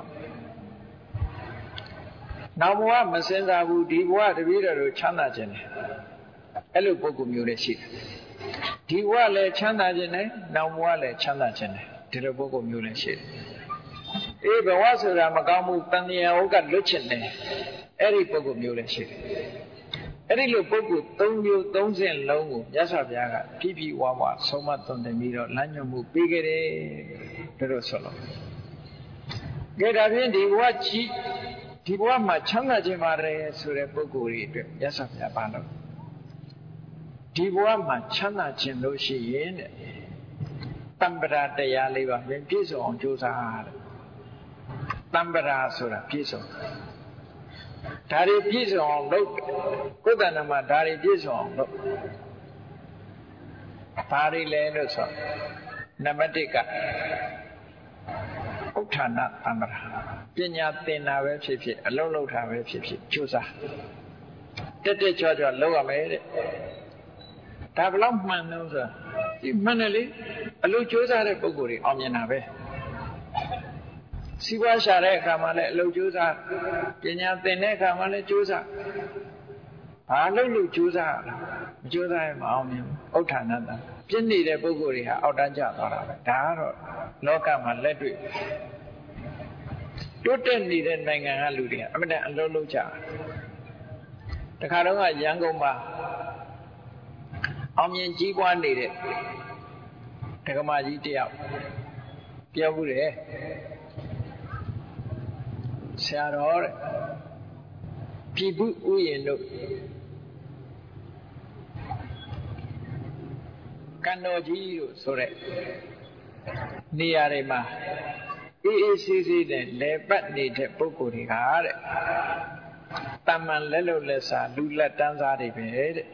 နောက်ဘဝမစင်စားဘူးဒီဘဝတပည့်တော်တို့ချမ်းသာခြင်းတယ်အဲ့လိုပုဂ္ဂိုလ်မျိုးလည်းရှိတယ်ဒီဘဝလည်းချမ်းသာခြင်းတယ်နောက်ဘဝလည်းချမ်းသာခြင်းတယ်ဒီလိုပုဂ္ဂိုလ်မျိုးလည်းရှိတယ်အေးဘဝဆိုတာမကောင်းဘူးတန်မြာဟုတ်ကလွတ်ချင်တယ်အဲ့ဒီပုဂ္ဂိုလ်မျိုးလည်းရှိတယ်အဲ့ဒီလိုပုဂ္ဂိုလ်သုံးမျိုးသုံးဆင့်လုံးကိုမြတ်စွာဘုရားကပြည့်ပြည့်ဝဝဆုံးမသွန်သင်ပြီးတော့လမ်းညွှန်မှုပေးခဲ့တယ်တို့ဆိုလို့ကဲဒါဖြင့်ဒီဘဝကြီးဒီဘဝမှာချမ်းသာခြင်းပါတယ်ဆိုတဲ့ပုဂ္ဂိုလ်တွေအတွက်မြတ်စွာဘုရားပါလို့ဒီဘဝမှာချမ်းသာခြင်းလို့ရှိရင်တဲ့တမ္ပရာတရားလေးပါပြည့်စုံအောင်ကြိုးစားတဲ့တမ္ပရာဆိုတာပြည့်စုံဒါတွေပြည့်စုံအောင်လုပ်ကိုယ်တဏ္ဍမှာဒါတွေပြည့်စုံအောင်လုပ်ဘာတွေလဲလို့ဆိုနံပါတ်တစ်ကဥဋ္ဌာဏတမ္ပရာပညာသင်တာပဲဖြစ်ဖြစ်အလုံးလုံးတာပဲဖြစ်ဖြစ်ကြိုးစားတက်တက်ကြွကြွလုပ်ရမယ်တဲ့ဒါဘလောက်မှန်လို့ဆိုဒီမှန်တယ်လေအလုပ်ကြိုးစားတဲ့ပုဂ္ဂိုလ်တွေအောင်မြင်တာပဲစီးပွားရှာတဲ့အခါမှာလည်းအလုပ်ကြိုးစားပညာသင်တဲ့အခါမှာလည်းကြိုးစားဘာလုပ်လို့ကြိုးစားမကြိုးစားရင်မအောင်မြင်ဘူးဥဋ္ဌာဏတပြည့်နေတဲ့ပုဂ္ဂိုလ်တွေဟာအောက်တန်းကျသွားတာပဲဒါကတော့လောကမှာလက်တွေ့တိုးတက်နေတဲ့နိုင်ငံကလူတွေကအမှန်တန်အလုပ်လုပ်ကြတခါတော့ကရန်ကုန်မှာအောင်မြင်ကြီးပွားနေတဲ့ဒကမာကြီးတယောက်ပြောဘူးတယ်ဆရာတော်တဲ့ပြည်ပုဥယျာဉ်တို့ကံတော်ကြီးတို့ဆိုတဲ့နေရာတွေမှာအေးအေးဆေးဆေးနဲ့လဲပတ်နေတဲ့ပုဂ္ဂိုလ်တွေကတဲ့တမန်လက်လို့လက်စားလူလက်တန်းစားတွေပဲတဲ့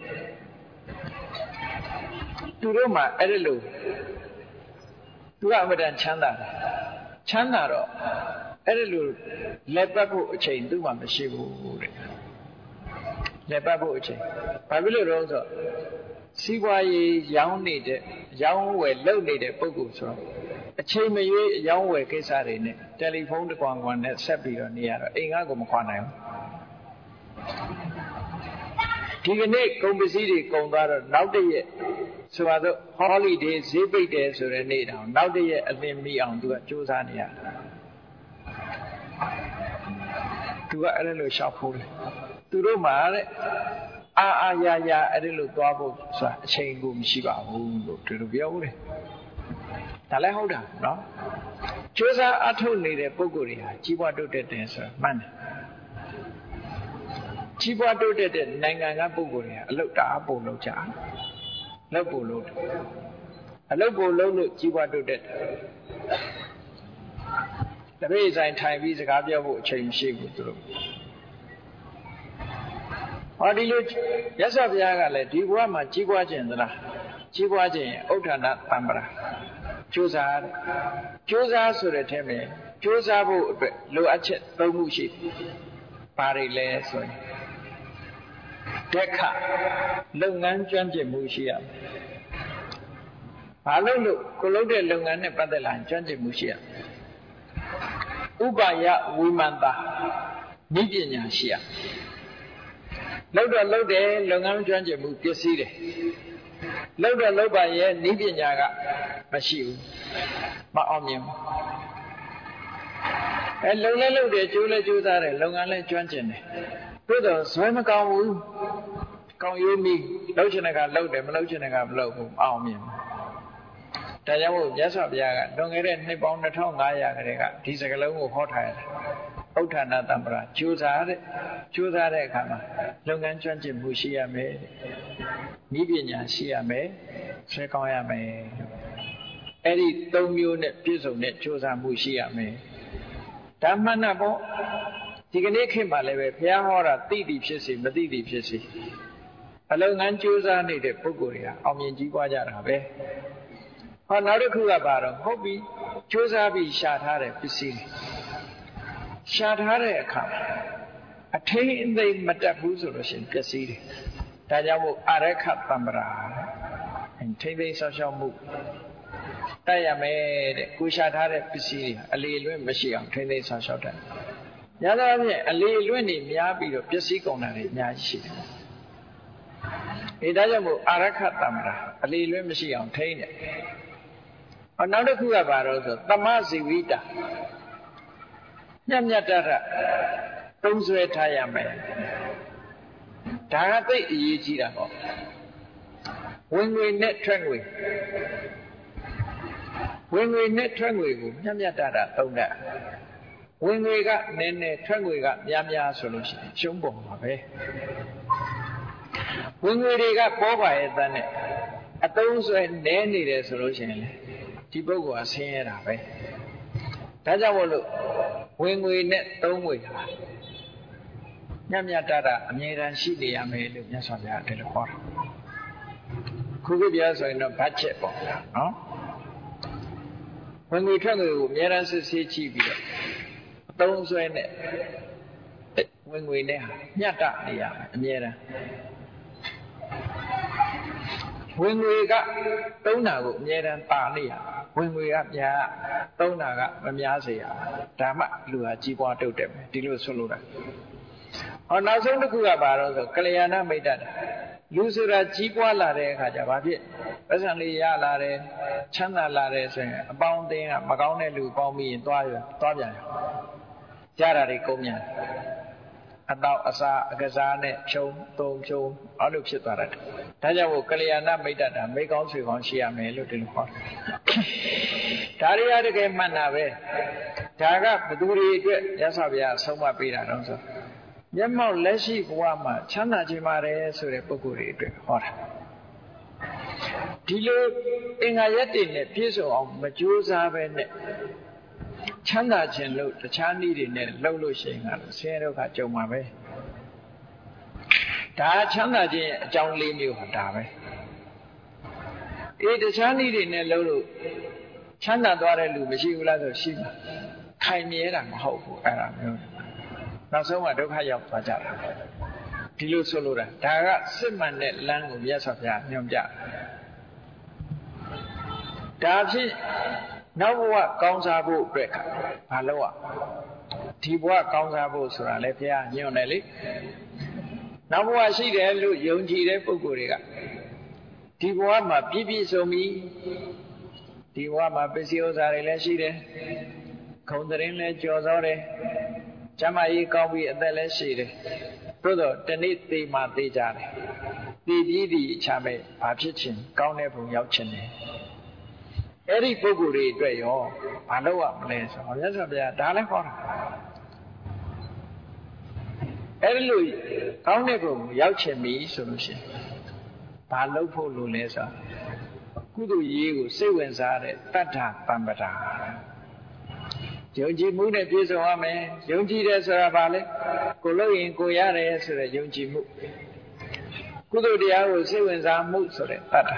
သူတို့မှအဲ့ဒါလို့သူကအမှန်တန်ချမ်းသာတယ်ချမ်းသာတော့အဲ့ဒါလို့လက်ပတ်ဖို့အချိန်သူ့မှာမရှိဘူးတဲ့လက်ပတ်ဖို့အချိန်ဘာဖြစ်လို့လဲဆိုတော့စီးပွားရေးရောင်းနေတဲ့ရောင်းဝယ်လုပ်နေတဲ့ပုဂ္ဂိုလ်ဆိုတော့အချိန်မရွေးရောင်းဝယ်ကိစ္စတွေနဲ့တယ်လီဖုန်းတစ်ကွန်ကွန်နဲ့ဆက်ပြီးတော့နေရတော့အိမ်ကကိုမခွာနိုင်ဘူးဒီကနေ့ကုန်ပစ္စည်းတွေကုန်သွားတော့နောက်တည့်ဆိုတော့ holiday ဈေးပိတ်တယ်ဆိုတဲ့နေ့တောင်နောက်တည့်အလင်းမီအောင်သူကစူးစမ်းနေရသူကအဲ့လိုရှောက်ဖို့လေသူတို့မှာတဲ့အာအာရရအဲ့ဒီလိုသွားဖို့ဆိုတာအချိန်ကိုမရှိပါဘူးလို့ဒီလိုပြောဦးတယ်ဒါလည်းဟုတ်တာနော်ကြိုးစားအထုတ်နေတဲ့ပုဂ္ဂိုလ်တွေဟာကြီးပွားတိုးတက်တယ်ဆိုတာမှန်တယ်ကြီးပွားတိုးတက်တဲ့နိုင်ငံကပုဂ္ဂိုလ်တွေဟာအလုပ်တအားပုံလုပ်ကြလုပ်ပုံလုပ်တယ်အလုပ်ပုံလုပ်လို့ကြီးပွားတိုးတက်တယ်တပည့်ဆိုင်ထိုင်ပြီးစကားပြောဖို့အချိန်မရှိဘူးသူတို့ဟောဒီလိုရသော်ဘုရားကလည်းဒီဘဝမှာကြီးပွားခြင်းသလားကြီးပွားခြင်းဥဒ္ဒနာတံပရာကြိုးစားတယ်ကြိုးစားဆိုတဲ့ထဲမှာကြိုးစားဖို့အတွက်လိုအပ်ချက်သုံးခုရှိဘာတွေလဲဆိုရင်တက်ခလုပ်ငန်းကျွမ်းကျင်မှုရှိရမယ်ဘာလို့လို့ကိုလုပ်တဲ့လုပ်ငန်းနဲ့ပတ်သက်လာကျွမ်းကျင်မှုရှိရဥပါယဝိမန္တာနိပညာရှိရလုပ်တော့လုပ်တယ်လုပ်ငန်းကျွမ်းကျင်မှုပစ္စည်းတယ်လုပ်တော့လုပ်ပါရဲ့နိပညာကမရှိဘူးမအောင်မြင်ဘူးအဲလုံလဲလုပ်တယ်ကျိုးလဲကျိုးစားတယ်လုပ်ငန်းလဲကျွမ်းကျင်တယ်သို့တော့ဇွဲမကောင်းဘူးကောင်းရိုးမိလုပ်ချင်တဲ့ကလုပ်တယ်မလုပ်ချင်တဲ့ကမလုပ်ဘူးမအောင်မြင်ဘူးဒါကြောင့်မို့မြတ်စွာဘုရားကလွန်ခဲ့တဲ့နှစ်ပေါင်းနှစ်ထောင်ငါးရာခန့်ကဒီစကားလုံးကိုဟောထားရတယ်ဥဋ္ဌာဏတံပရာကြိုးစားတဲ့ကြိုးစားတဲ့အခါမှာလုပ်ငန်းကျွမ်းကျင်မှုရှိရမယ်နိပညာရှိရမယ်ဆွဲကောင်းရမယ်အဲ့ဒီသုံးမျိုးနဲ့ပြည့်စုံတဲ့ကြိုးစားမှုရှိရမယ်ဒါမှန်တာပေါ့ဒီကနေ့ခေတ်မှာလည်းပဲဘုရားဟောတာသိသည်ဖြစ်စေမသိသည်ဖြစ်စေအလုပ်ငန်းကြိုးစားနေတဲ့ပုဂ္ဂိုလ်တွေကအောင်မြင်ကြီးပွားကြတာပဲဟောနောက်တစ်ခုကပါတော့ဟုတ်ပြီကြိုးစားပြီးရှာထားတဲ့ပစ္စည်းရှာထားတဲ့အခါအထိန်အသိမမတက်ဘူးဆိုလို့ရှိရင်ပျက်စီးတယ်ဒါကြောင့်မို့အရခတံပရာထိမ့်သိမ့်ဆောက်ရှောက်မှုတက်ရမယ်တဲ့ကိုရှာထားတဲ့ပစ္စည်းတွေအလေလွင့်မရှိအောင်ထိမ့်သိမ့်ဆောက်ရှောက်တယ်ညသာဖြင့်အလေလွင့်နေများပြီးတော့ပျက်စီးကုန်တာတွေအများကြီးရှိတယ်အဲဒါကြောင့်မို့အရခတံပရာအလေလွင့်မရှိအောင်ထိမ့်တယ်ဟောနောက်တစ်ခုကဘာလို့ဆိုသမဇီဝိတာညံ့ညတ်တတ်သုံးဆွဲထားရမယ်ဒါကသိအရေးကြီးတာပေါ့ဝင်ငွေနဲ့ထွက်ငွေဝင်ငွေနဲ့ထွက်ငွေကိုညံ့ညတ်တတ်တာသုံးတတ်ဝင်ငွေကနည်းနည်းထွက်ငွေကများများဆိုလို့ရှိရင်ရှုံးပုံပါပဲဝင်ငွေတွေကပေါ်ပါရဲ့တန်းနဲ့အသုံးဆွဲနည်းနေတယ်ဆိုလို့ရှိရင်လေဒီပုဂ္ဂိုလ်ကဆင်းရဲတာပဲဒါကြောင့်မို့လို့ဝင်ငွေနဲ့သုံးငွေဟာညံ့ညတ်တတ်တာအမြဲတမ်းရှိနေရမယ်လို့မြတ်စွာဘုရားတယ်လို့ဟောတာခုခုပြောဆိုရင်တော့ဘတ်ဂျက်ပေါ့နော်ဝင်ငွေထွက်ငွေကိုအမြဲတမ်းစစ်ဆေးကြည့်ပြီးတော့အသုံးဆွဲနဲ့ဝင်ငွေနဲ့ဟာညတ်တနေရမယ်အမြဲတမ်းဝင်ငွေကသုံးတာကိုအမြဲတမ်းပါနေရဝင်ငွေကများသုံးတာကမများစေရဒါမှလူဟာကြီးပွားတုတ်တယ်ပဲဒီလိုဆိုလို့တာဟောနောက်ဆုံးတစ်ခုကဘာလို့ဆိုကလျာဏမိတ်တတာလူဆိုတာကြီးပွားလာတဲ့အခါကျဘာဖြစ်ပတ်စံလေးရလာတယ်ချမ်းသာလာတယ်ဆိုရင်အပေါင်းအသင်းကမကောင်းတဲ့လူပေါင်းပြီးရင်သွားရသွားပြန်ရတာတွေကုန်မြန်အတော့အစာအကစားနဲ့ဖြုံသုံးဖြုံအဲ့လိုဖြစ်သွားတာဒါကြောင့်မို့ကလျာဏမိတ်တတာမိကောင်းဆွေကောင်းရှိရမယ်လို့ဒီလိုဟောဒါရီရတကယ်မှန်တာပဲဒါကဘသူတွေအတွက်ရသော်ဗျာဆုံးမပေးတာတော့ဆိုမျက်မှောက်လက်ရှိဘဝမှာချမ်းသာခြင်းပါတယ်ဆိုတဲ့ပုဂ္ဂိုလ်တွေအတွက်ဟောတာဒီလိုအင်္ဂါရက်တွေနဲ့ပြည့်စုံအောင်မကြိုးစားပဲနဲ့ချမ်းသာခြင်းလို့တခြားနည်းတွေနဲ့လှုပ်လို့ရှိရင်ကတော့ဆင်းရဲဒုက္ခကြုံမှာပဲဒါချမ်းသာခြင်းအကြောင်းလေးမျိုးဟာဒါပဲအေးတခြားနည်းတွေနဲ့လှုပ်လို့ချမ်းသာသွားတဲ့လူမရှိဘူးလားဆိုရှိမှာခိုင်မြဲတာမဟုတ်ဘူးအဲ့ဒါမျိုးနောက်ဆုံးမှဒုက္ခရောက်သွားကြတာဒီလိုဆိုလိုတာဒါကစစ်မှန်တဲ့လမ်းကိုမြတ်စွာဘုရားညွှန်ပြဒါဖြင့်နောက်ဘဝကောင်းစားဖို့အတွက်ကဘာလို့อ่ะဒီဘဝကောင်းစားဖို့ဆိုတာလေဘုရားညွှန်တယ်လေနောက်ဘဝရှိတယ်လို့ယုံကြည်တဲ့ပုဂ္ဂိုလ်တွေကဒီဘဝမှာပြည့်ပြည့်စုံပြီဒီဘဝမှာပစ္စည်းဥစ္စာတွေလည်းရှိတယ်ခုံတရင်လည်းကြော်စောတယ်ကျမ်းမာရေးကောင်းပြီးအသက်လည်းရှိတယ်သို့တော့တနေ့သေမှသေကြတယ်သေပြီးဒီချမဲ့ဘာဖြစ်ချင်ကောင်းတဲ့ဘုံရောက်ချင်တယ်အဲ့ဒီပုဂ္ဂိုလ်တွေအတွက်ရောဘာလို့ရမလဲဆိုတော့မြတ်စွာဘုရားဒါလည်းဟောတာအဲ့ဒီလိုကောင်းတဲ့ဘုံရောက်ချင်ပြီဆိုလို့ရှိရင်ဘာလုပ်ဖို့လိုလဲဆိုကုသိုလ်ရေးကိုစိတ်ဝင်စားတဲ့တတ္ထတမ္ပတာယုံကြည်မှုနဲ့ပြည့်စုံရမယ်ယုံကြည်တယ်ဆိုတာဘာလဲကိုလို့ရင်ကိုရတယ်ဆိုတဲ့ယုံကြည်မှုကုသိုလ်တရားကိုစိတ်ဝင်စားမှုဆိုတဲ့တတ္ထ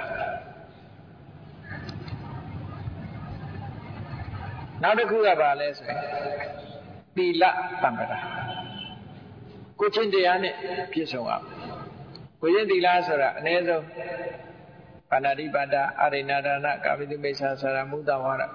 နောက်တစ်ခုကဘာလဲဆိုရင်သီလတမ္ပတာကိုချင်းတရားနဲ့ပြည့်စုံရမယ်ကိုချင်းသီလဆိုတာအနည်းဆုံးပါဏာတိပါဒအာရိဏဒါနကာမိတုမိစ္ဆာဆရာမုဒ္ဒဝါဒ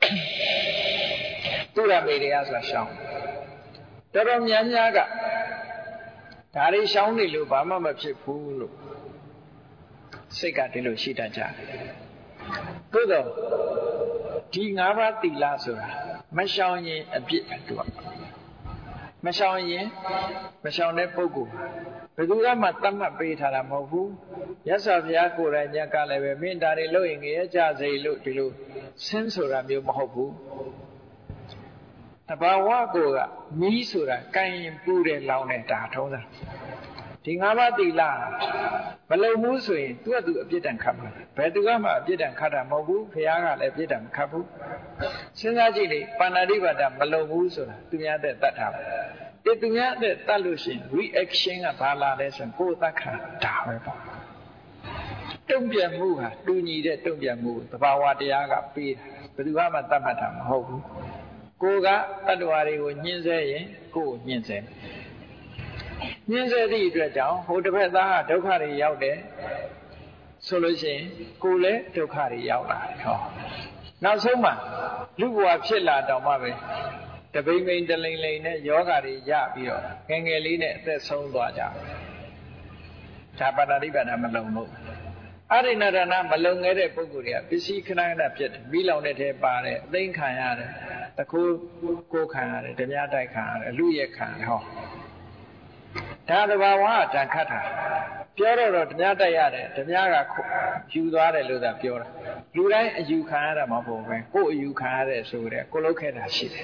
သူရမေတရားဆိုတာရှောင်းတော်တော်များများကဒါတွေရှောင်းနေလို့ဘာမှမဖြစ်ဘူးလို့စိတ်ကဒီလိုရှိတတ်ကြတယ်သို့တော့ဒီငါးပါးသီလဆိုတာမရှောင်ရင်အပြစ်တူပါမရှောင်ရင်မရှောင်တဲ့ပုဂ္ဂိုလ်ဘယ်သူမှသတ်မှတ်ပေးထားတာမဟုတ်ဘူးမြတ်စွာဘုရားကိုယ်တိုင်ညကလည်းပဲမင်းဒါတွေလုပ်ရင်ငရဲကြစေလို့ဒီလိုဆင်းဆိုတာမျိုးမဟုတ်ဘူးတဘာဝကိုကမီးဆိုတာကံရင်ပူတယ်လောင်တယ်ဒါထုံးတာဒီငါးပါးသီလမလုံဘူးဆိုရင်သူကသူအပြစ်ဒဏ်ခတ်မှာဘယ်သူကမှအပြစ်ဒဏ်ခတ်တာမဟုတ်ဘူးဘုရားကလည်းအပြစ်ဒဏ်မခတ်ဘူးစဉ်းစားကြည့်လေပါဏာတိပါဒမလုံဘူးဆိုတာသူများတဲ့တတ်တာပဲဒီသူများတဲ့တတ်လို့ရှိရင် reaction ကဘာလာလဲဆိုရင်ကိုယ်တတ်ခါဒါပဲပေါ့တုံ့ပြန်မှုဟာတူညီတဲ့တုံ့ပြန်မှုသဘာဝတရားကပေးတာဘယ်သူမှတတ်မှတ်တာမဟုတ်ဘူးကိုယ်ကတတ္တဝါတွေကိုညှင်းဆဲရင်ကိုယ်ကိုညှင်းဆဲညှင်းဆဲသည့်အတွက်ကြောင့်ဟိုတစ်ဖက်သားကဒုက္ခတွေရောက်တယ်ဆိုလို့ရှိရင်ကိုယ်လည်းဒုက္ခတွေရောက်လာတယ်ဟောနောက်ဆုံးမှာလူဘဝဖြစ်လာတော့မှပဲတပိမ့်ပိန်တလိန်လိန်နဲ့ယောဂါတွေရပြီးတော့ငယ်ငယ်လေးနဲ့အသက်ဆုံးသွားကြဒါပါဏာတိပါဒမလုံလို့အရိဏဒါနမလုံခဲ့တဲ့ပုဂ္ဂိုလ်တွေကပစ္စည်းခဏခဏပြတ်တယ်မိလောင်တဲ့ထဲပါတယ်အသိခံရတယ်တခိုးကိုခံရတယ်ဓမြတိုက်ခံရတယ်အလူရက်ခံဟောဒါတဘာဝကတန်ခတ်တာပြောတော့တော့ဓမြတိုက်ရတယ်ဓမြကယူသွားတယ်လို့သာပြောတာလူတိုင်းအယူခံရတာမဟုတ်ဘူးပဲကိုယ်အယူခံရတဲ့ဆိုတဲ့ကိုလုတ်ခဲ့တာရှိတယ်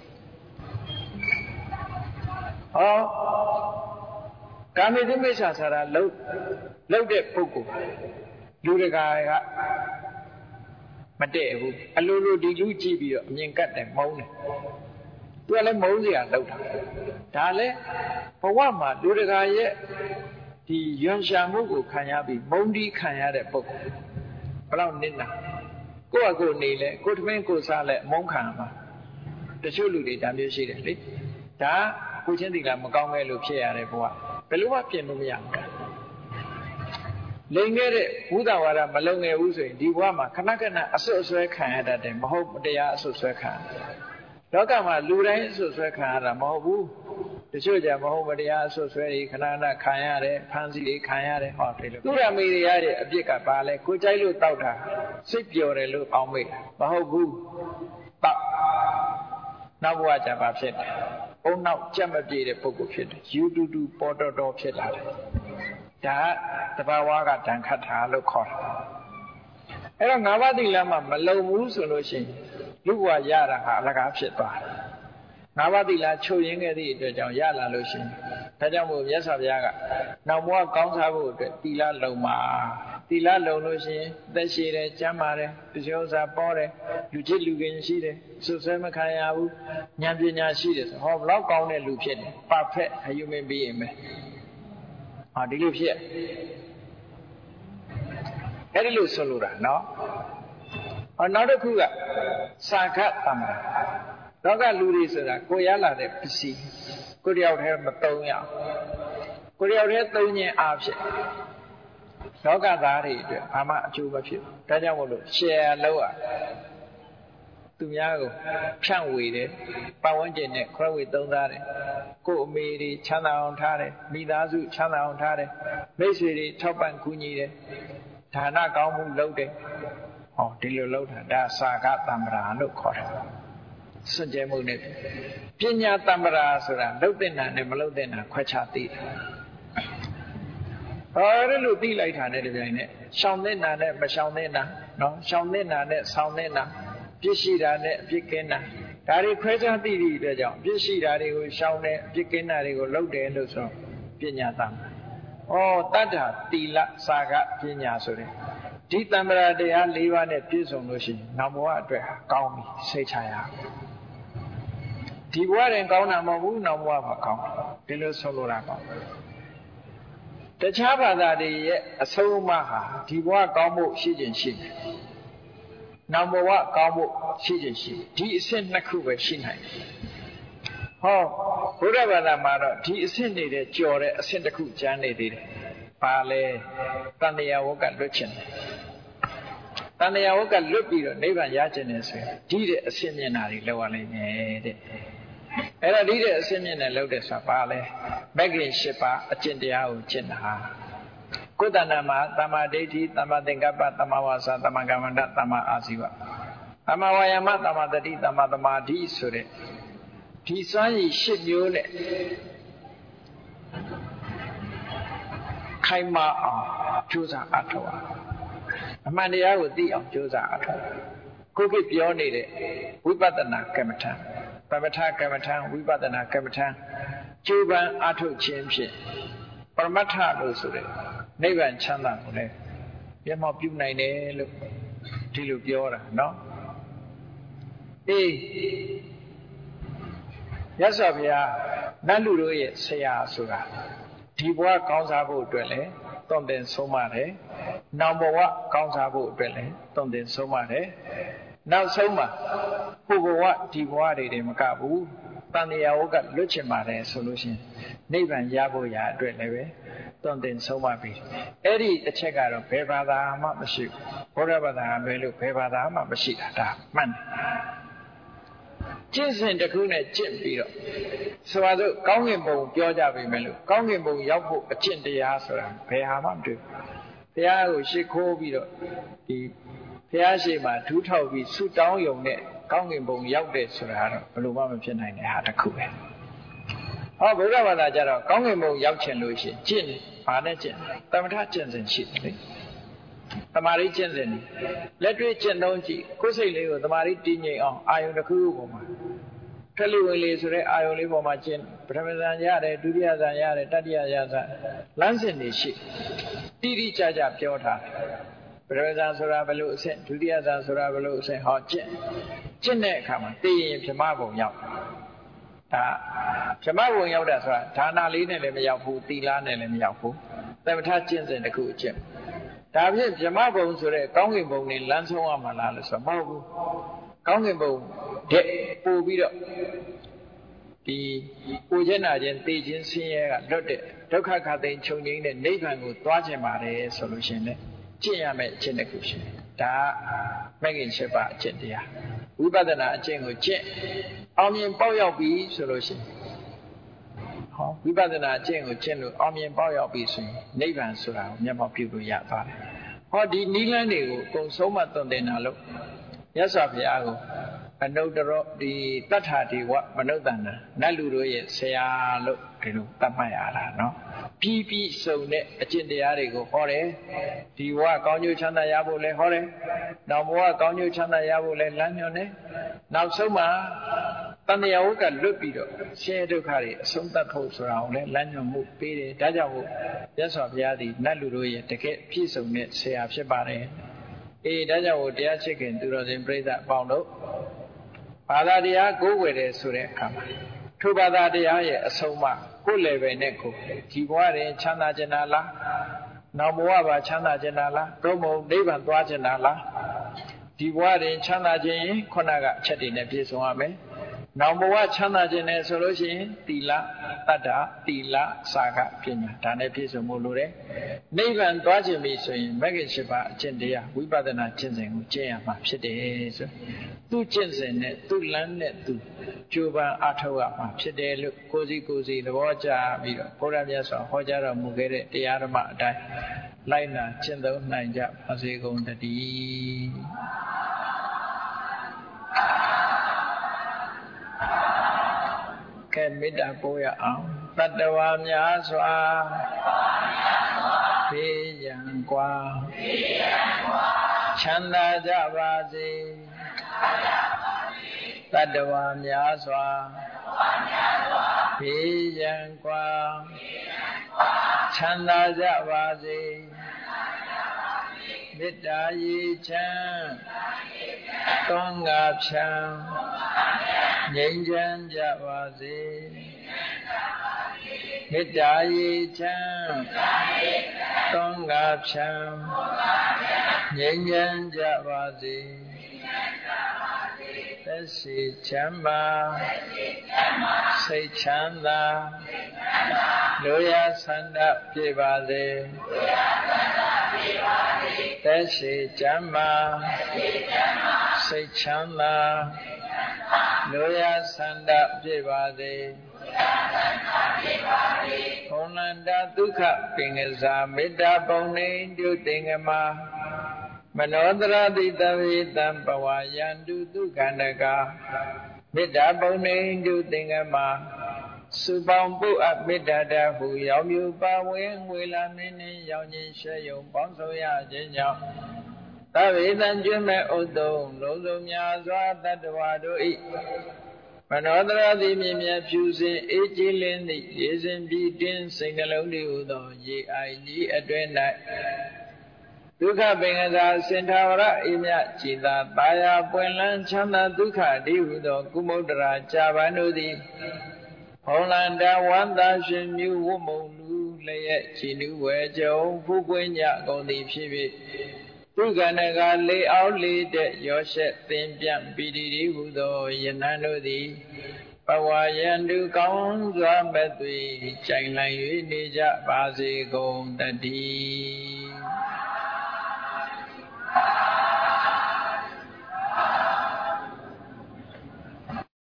ဟောကာမိတုမိစ္ဆာဆရာလှုပ်လှုပ်တဲ့ပုဂ္ဂိုလ်လူတကာကမတည့်ဘူးအလိုလိုဒီလူကြည့်ပြီးတော့အမြင်ကတ်တယ်မုန်းတယ်သူကလည်းမုန်းစရာလုပ်တာဒါလည်းဘဝမှာလူတကာရဲ့ဒီယွန်ရှာမှုကိုခံရပြီးမုန်းတီးခံရတဲ့ပုဂ္ဂိုလ်ဘယ်လောက်နစ်နာကိုယ့်အကိုနေလဲကိုယ်သမင်းကိုယ်စားလဲမုန်းခံမှာတချို့လူတွေဒါမျိုးရှိတယ်လေဒါကိုချင်းသီလမကောင်းခဲ့လို့ဖြစ်ရတဲ့ဘဝဘယ်လိုမှပြင်လို့မရဘူးလိန်ခဲ့တဲ့ဘုဒ္ဓဝါဒမလုံငယ်ဘူးဆိုရင်ဒီဘဝမှာခဏခဏအဆွတ်အဆွဲခံရတတ်တယ်မဟုတ်တရားအဆွတ်ဆွဲခံလောကမှာလူတိုင်းအဆွတ်ဆွဲခံရတာမဟုတ်ဘူးတချို့ကြမဟုတ်တရားအဆွတ်ဆွဲတွေခဏခဏခံရတယ်ဖန်စီတွေခံရတယ်ဟောတယ်လို့သူရမေရရဲ့အပြစ်ကပါလဲကိုကြိုက်လို့တောက်တာစိတ်ပျော်တယ်လို့အောင်းမိတ်မဟုတ်ဘူးတောက်နောက်ဘဝကြပါဖြစ်တယ်အုံနောက်ကြက်မပြေတဲ့ပုဂ္ဂိုလ်ဖြစ်တယ်ယူတူတူပေါ်တော်တော်ဖြစ်လာတယ်ဒါတဘာဝကတန်ခတ်တာလို့ခေါ်တာအဲ့တော့ငါးပါးသီလမှာမလုံဘူးဆိုလို့ရှိရင်လူဘဝရတာဟာအလကားဖြစ်သွားတယ်ငါးပါးသီလချုပ်ရင်းခဲ့သည့်အတွက်ကြောင့်ရလာလို့ရှိရင်ဒါကြောင့်မို့မြတ်စွာဘုရားကနောက်ဘဝကောင်းစားဖို့အတွက်သီလလုံပါသီလလုံလို့ရှိရင်သက်ရှိတယ်ကျမ်းမာတယ်တချို့ဥစ္စာပေါ်တယ်လူချစ်လူခင်ရှိတယ်စွတ်ဆွဲမခံရဘူးဉာဏ်ပညာရှိတယ်ဆိုဟောဘလောက်ကောင်းတဲ့လူဖြစ်တယ် perfect human being ပဲဟာဒီလိုဖြစ်အဲ့ဒီလိုဆိုလိုတာနော်ဟောနောက်တစ်ခုကစာခတမ္မာလောကလူတွေဆိုတာကိုရလာတဲ့ပစ္စည်းကိုတယောက်တည်းမသုံးရအောင်ကိုတယောက်တည်းသုံးခြင်းအားဖြင့်လောကသားတွေအတွက်ဘာမှအကျိုးမဖြစ်ဘူးဒါကြောင့်မို့လို့ share လုပ်ရသူများကိုဖြန့်ဝေတယ်ပတ်ဝန်းကျင်နဲ့ခွဲဝေသုံးသားတယ်ကိုယ်အမေတွေချမ်းသာအောင်ထားတယ်မိသားစုချမ်းသာအောင်ထားတယ်မိတ်ဆွေတွေထောက်ပံ့ကူညီတယ်ဒါနကောင်းမှုလုပ်တယ်ဟောဒီလိုလုပ်တာဒါစာကတမ္ပရာလို့ခေါ်တယ်စွန့်ကြဲမှုနဲ့ပညာတမ္ပရာဆိုတာလှုပ်တဲ့နာနဲ့မလှုပ်တဲ့နာခွဲခြားသိတယ်ဟောရလို့သိလိုက်တာနဲ့တပြိုင်နက်ရှောင်တဲ့နာနဲ့မရှောင်တဲ့နာနော်ရှောင်တဲ့နာနဲ့ဆောင်းတဲ့နာပြစ်ရှိတာနဲ့အပြစ်ကင်းတာဒါတွေခွဲခြားသိသည့်အတွက်ကြောင့်ပြစ်ရှိတာတွေကိုရှောင်တယ်အပြစ်ကင်းတာတွေကိုလှုပ်တယ်လို့ဆိုပညာတမ္ပရာဩတတ္ထာတိလစာကပညာဆိုတဲ့ဒီတမ္ပရာတရား၄ပါးနဲ့ပြည့်စုံလို့ရှိရင်နောက်ဘဝအတွက်ကောင်းပြီစိတ်ချရဒီဘဝရင်ကောင်းတာမဟုတ်ဘူးနောက်ဘဝမှာကောင်းဒီလိုဆိုလိုတာကောင်းတခြားဘာသာတွေရဲ့အဆုံးအမဟာဒီဘဝကောင်းဖို့ရှိခြင်းရှိတယ်နောက်ဘဝကောင်းဖို့ရှိခြင်းရှိဒီအဆင့်နှစ်ခုပဲရှိနိုင်တယ်ဟောဘုရားဘာသာမှာတော့ဒီအဆင့်နေတဲ့ကြော်တဲ့အဆင့်တစ်ခုကျမ်းနေသေးတယ်ပါလဲတန်တရားဝကလွတ်ခြင်းတန်တရားဝကလွတ်ပြီးတော့နိဗ္ဗာန်ရခြင်းနဲ့ဆိုရင်ဒီတဲ့အဆင့်မြင်တာတွေလောက်ရလိမ့်မယ်တဲ့အဲ့တော့ဒီတဲ့အဆင့်မြင်နဲ့လောက်တဲ့ဆိုတာပါလဲမဂ္ဂင်၈ပါးအကျင့်တရားကိုကျင့်တာကိုယ်တဏ္ဍာမှာသမ္မာဒိဋ္ဌိသမ္မာသင်္ကပ္ပသမ္မာဝါစာသမ္မာကမ္မန္တသမ္မာအာဇီဝသမ္မာဝါယာမသမ္မာတတိသမ္မာသမာဓိဆိုတဲ့ဒီစွမ်းရည်၈မျိုးနဲ့ခိုင်မာအောင်ကြိုးစားအထောက်အမှန်တရားကိုသိအောင်ကြိုးစားအထောက်ကိုကိပြောနေတဲ့ဝိပဿနာကမ္မဋ္ဌာန်းသမထကမ္မဋ္ဌာန်းဝိပဿနာကမ္မဋ္ဌာန်းကျိုးပန်းအထောက်ခြင်းဖြင့်ပရမတ္ထလို့ဆိုတဲ့နိဗ္ဗာန်ချမ်းသာကိုလည်းမျက်မှောက်ပြုနိုင်တယ်လို့ဒီလိုပြောတာနော်အေးရသော်ဗျာနတ်လူတို့ရဲ့ဆရာဆိုတာဒီဘဝကောင်းစားဖို့အတွက်လည်းတွန့်တင်ဆုံးမတယ်နောက်ဘဝကောင်းစားဖို့အတွက်လည်းတွန့်တင်ဆုံးမတယ်နောက်ဆုံးမှာဘုဘဝဒီဘဝတွေတည်းမကဘူးတန်တရားဝကလွတ်ချင်ပါတယ်ဆိုလို့ရှိရင်နိဗ္ဗာန်ရဖို့ရာအတွက်လည်းပဲတွန့်တင်ဆုံးမပြီအဲ့ဒီအချက်ကတော့ဘယ်ဘာသာမှမရှိဘူးဘုရားဘာသာကလွဲလို့ဘယ်ဘာသာမှမရှိတာဒါမှန်တယ်ကျင့်စဉ်တစ်ခုနဲ့ကျင့်ပြီးတော့ဆိုပါစို့ကောင်းကင်ဘုံပြောကြပြီမယ်လို့ကောင်းကင်ဘုံရောက်ဖို့အကျင့်တရားဆိုတာဘယ်ဟာမှမတွေ့ဘူးဘုရားကိုရှ िख ိုးပြီးတော့ဒီဘုရားရှိခိုးမှာဒူးထောက်ပြီးဆုတောင်းယုံနဲ့ကောင်းကင်ဘုံရောက်တယ်ဆိုတာကတော့ဘယ်လိုမှမဖြစ်နိုင်တဲ့ဟာတစ်ခုပဲဟောဗုဒ္ဓဘာသာကျတော့ကောင်းကင်ဘုံရောက်ချင်လို့ရှိရင်ကျင့်ဘာနဲ့ကျင့်သမထကျင့်စဉ်ရှိတယ်လေသမာဓိကျင့်စဉ်လက်တွေ့ကျင့်သုံးကြည့်ကိုယ်စိတ်လေးကိုသမာဓိတည်ငြိမ်အောင်အာယုန်တစ်ခုခုပေါ်မှာထက်လို့ဝင်လေဆိုတဲ့အာယုန်လေးပေါ်မှာကျင့်ပထမဇန်ရတယ်ဒုတိယဇန်ရတယ်တတိယဇန်လမ်းစဉ်တွေရှိတိတိကျကျပြောထားပထမဇန်ဆိုတာဘယ်လိုအဆင့်ဒုတိယဇန်ဆိုတာဘယ်လိုအဆင့်ဟောကျင့်ကျင့်တဲ့အခါမှာသိရင်ဗြဟ္မဘုံရောက်ဒါဗြဟ္မဘုံရောက်တာဆိုတာဒါနလေးနဲ့လည်းမရောက်ဘူးသီလနဲ့လည်းမရောက်ဘူးသမထကျင့်စဉ်တစ်ခုအကျင့်ဒါဖြင့်ဗြဟ္မဘုံဆိုတဲ့ကောင်းကင်ဘုံနဲ့လမ်းဆုံးရမှာလားလို့ဆိုမဟုတ်ဘူးကောင်းကင်ဘုံတဲ့ပို့ပြီးတော့ဒီပူခြင်းနာခြင်းသိခြင်းဆင်းရဲကလွတ်တဲ့ဒုက္ခခသိမ်းချုပ်ငြိမ်းတဲ့နိဗ္ဗာန်ကိုသွားခြင်းပါတယ်ဆိုလို့ရှိရင်လည်းကျင့်ရမယ့်အကျင့်တစ်ခုရှိတယ်ဒါမဂ္ဂင်၈ပါးအကျင့်တရားဝိပဿနာအကျင့်ကိုကျင့်အောင်မြင်ပေါက်ရောက်ပြီဆိုလို့ရှိရင်ဟောဝိပဿနာအကျင့်ကိုကျင့်လို့အောင်မြင်ပေါက်ရောက်ပြီဆိုရင်နိဗ္ဗာန်ဆိုတာကိုမျက်မှောက်ပြုလို့ရသွားတယ်ဟောဒီနိလန်းတွေကိုအကုန်ဆုံးမသွန်သင်တာလို့မြတ်စွာဘုရားကိုအနုတ္တရောဒီတတ္ထာဒီဝမနုဿန္တနတ်လူတို့ရဲ့ဆရာလို့ဒီလိုသတ်မှတ်ရတာနော်ပြီးပြီးစုံတဲ့အကျင့်တရားတွေကိုဟောတယ်ဒီဘဝကောင်းကျိုးချမ်းသာရဖို့လဲဟောတယ်နောက်ဘဝကောင်းကျိုးချမ်းသာရဖို့လဲလမ်းညွှန်တယ်နောက်ဆုံးမှာတဏှာဝကလွတ်ပြီးတော့ဆင်းရဲဒုက္ခတွေအဆုံးသတ်ဖို့ဆိုတာကိုလဲလမ်းညွှန်မှုပေးတယ်ဒါကြောင့်မို့မြတ်စွာဘုရားသည်နတ်လူတို့ရဲ့တကယ်ပြည့်စုံတဲ့ဆရာဖြစ်ပါတယ်အေးဒါကြောင့်မို့တရားချစ်ခင်သူတော်စင်ပြိဿအပေါင်းတို့ဘာသာတရားကိုးကွယ်တယ်ဆိုတဲ့အခါမှာထိုဘာသာတရားရဲ့အဆုံးအမကိုယ် level နဲ့ကိုဒီဘဝရင်ချမ်းသာခြင်းလားနောက်ဘဝပါချမ်းသာခြင်းလားသို့မဟုတ်နိဗ္ဗာန်သွားခြင်းလားဒီဘဝရင်ချမ်းသာခြင်းရင်ခုနကအချက်တွေနဲ့ပြည့်စုံရမယ်နောက်ဘဝချမ်းသာခြင်းနဲ့ဆိုလို့ရှိရင်သီလတတ္တသီလစာကပညာဒါနဲ့ပြည့်စုံမှုလိုတယ်နိဗ္ဗာန်သွားခြင်းပြီဆိုရင်မဂ္ဂင်၈ပါးအကျင့်တရားဝိပဿနာကျင့်စဉ်ကိုကျင့်ရမှာဖြစ်တယ်ဆိုသူ့ကျင့်စဉ်နဲ့သူ့လမ်းနဲ့သူကြိုးပမ်းအားထုတ်ရမှာဖြစ်တယ်လို့ကိုယ်စီကိုယ်စီသဘောကျပြီးတော့ဘုရားမြတ်စွာဟောကြားတော်မူခဲ့တဲ့တရားဓမ္မအတိုင်းလိုက်နာကျင့်သုံးနိုင်ကြပါစေကုန်သတည်းကဲမေတ္တာပို့ရအောင်တတ္တဝါများစွာဘေးရန်ကွာချမ်းသာကြပါစေတတ္တဝါများစွာဘေးရန်ကွာချမ်းသာကြပါစေမေတ္တာရေချမ်းကောင်းငါဖြံငြိမ်းချမ်းကြပါစေမေတ္တာရေချမ်းကောင်းငါဖြံငြိမ်းချမ်းကြပါစေသက်ရှိချမ်းသာစိတ်ချမ်းသာလူရဆန္ဒပြည့်ပါစေသက်ရှိချမ်းသာစိတ်ချမ်းသာလူရဆန္ဒပြည့်ပါစေဘုံလန္တဒုက္ခပင်ကစားမေတ္တာပုံနေတုသင်္ကမမနောတရတိတဝေတံပဝါယန္တုဒုက္ခန္တကမေတ္တာပုံနေတုသင်္ကမစုပေါင်းပုအပ်မေတ္တာတဟုရောင်မြူပါဝင်ငွေလာမင်းနှင့်ရောင်ခြင်းရှဲယုံပေါင်းဆောင်ရခြင်းကြောင့်သဗ္ဗေတံကျွမ်းမဲ့ဥတ္တုံလုံးစုံများစွာတတ္တဝါတို့၏မနောတရတိမြင်မြဖြူစင်အေးကြည်လင်းသည့်ရေစင်ပြည်တင်းစိတ်နှလုံးတည်ဟူသောရေအိုင်ကြီးအတွင်း၌ဒုက္ခပင်ကစားစင်ထာဝရအိမြကြည်သာတာယာပွင့်လန်းချမ်းသာဒုက္ခတည်ဟူသောကုမုဒ္ဒရာကြာပန်တို့သည်ဟောလန္တဝန္တာရှင်မြူဝမုံလူလျက်ချီနူဝဲကြုံဖူးကွင်းညကုန်သည်ဖြစ်၍ဒုက္ခနကလေအောင်လေတဲ့ရောရှက်သင်ပြန့်ပီတိတိဟုသောယနံတို့သည်ဘဝယံတုကောင်းစွာမဲ့သွေကြိုင်လိုက်၍နေကြပါစေကုန်တည်း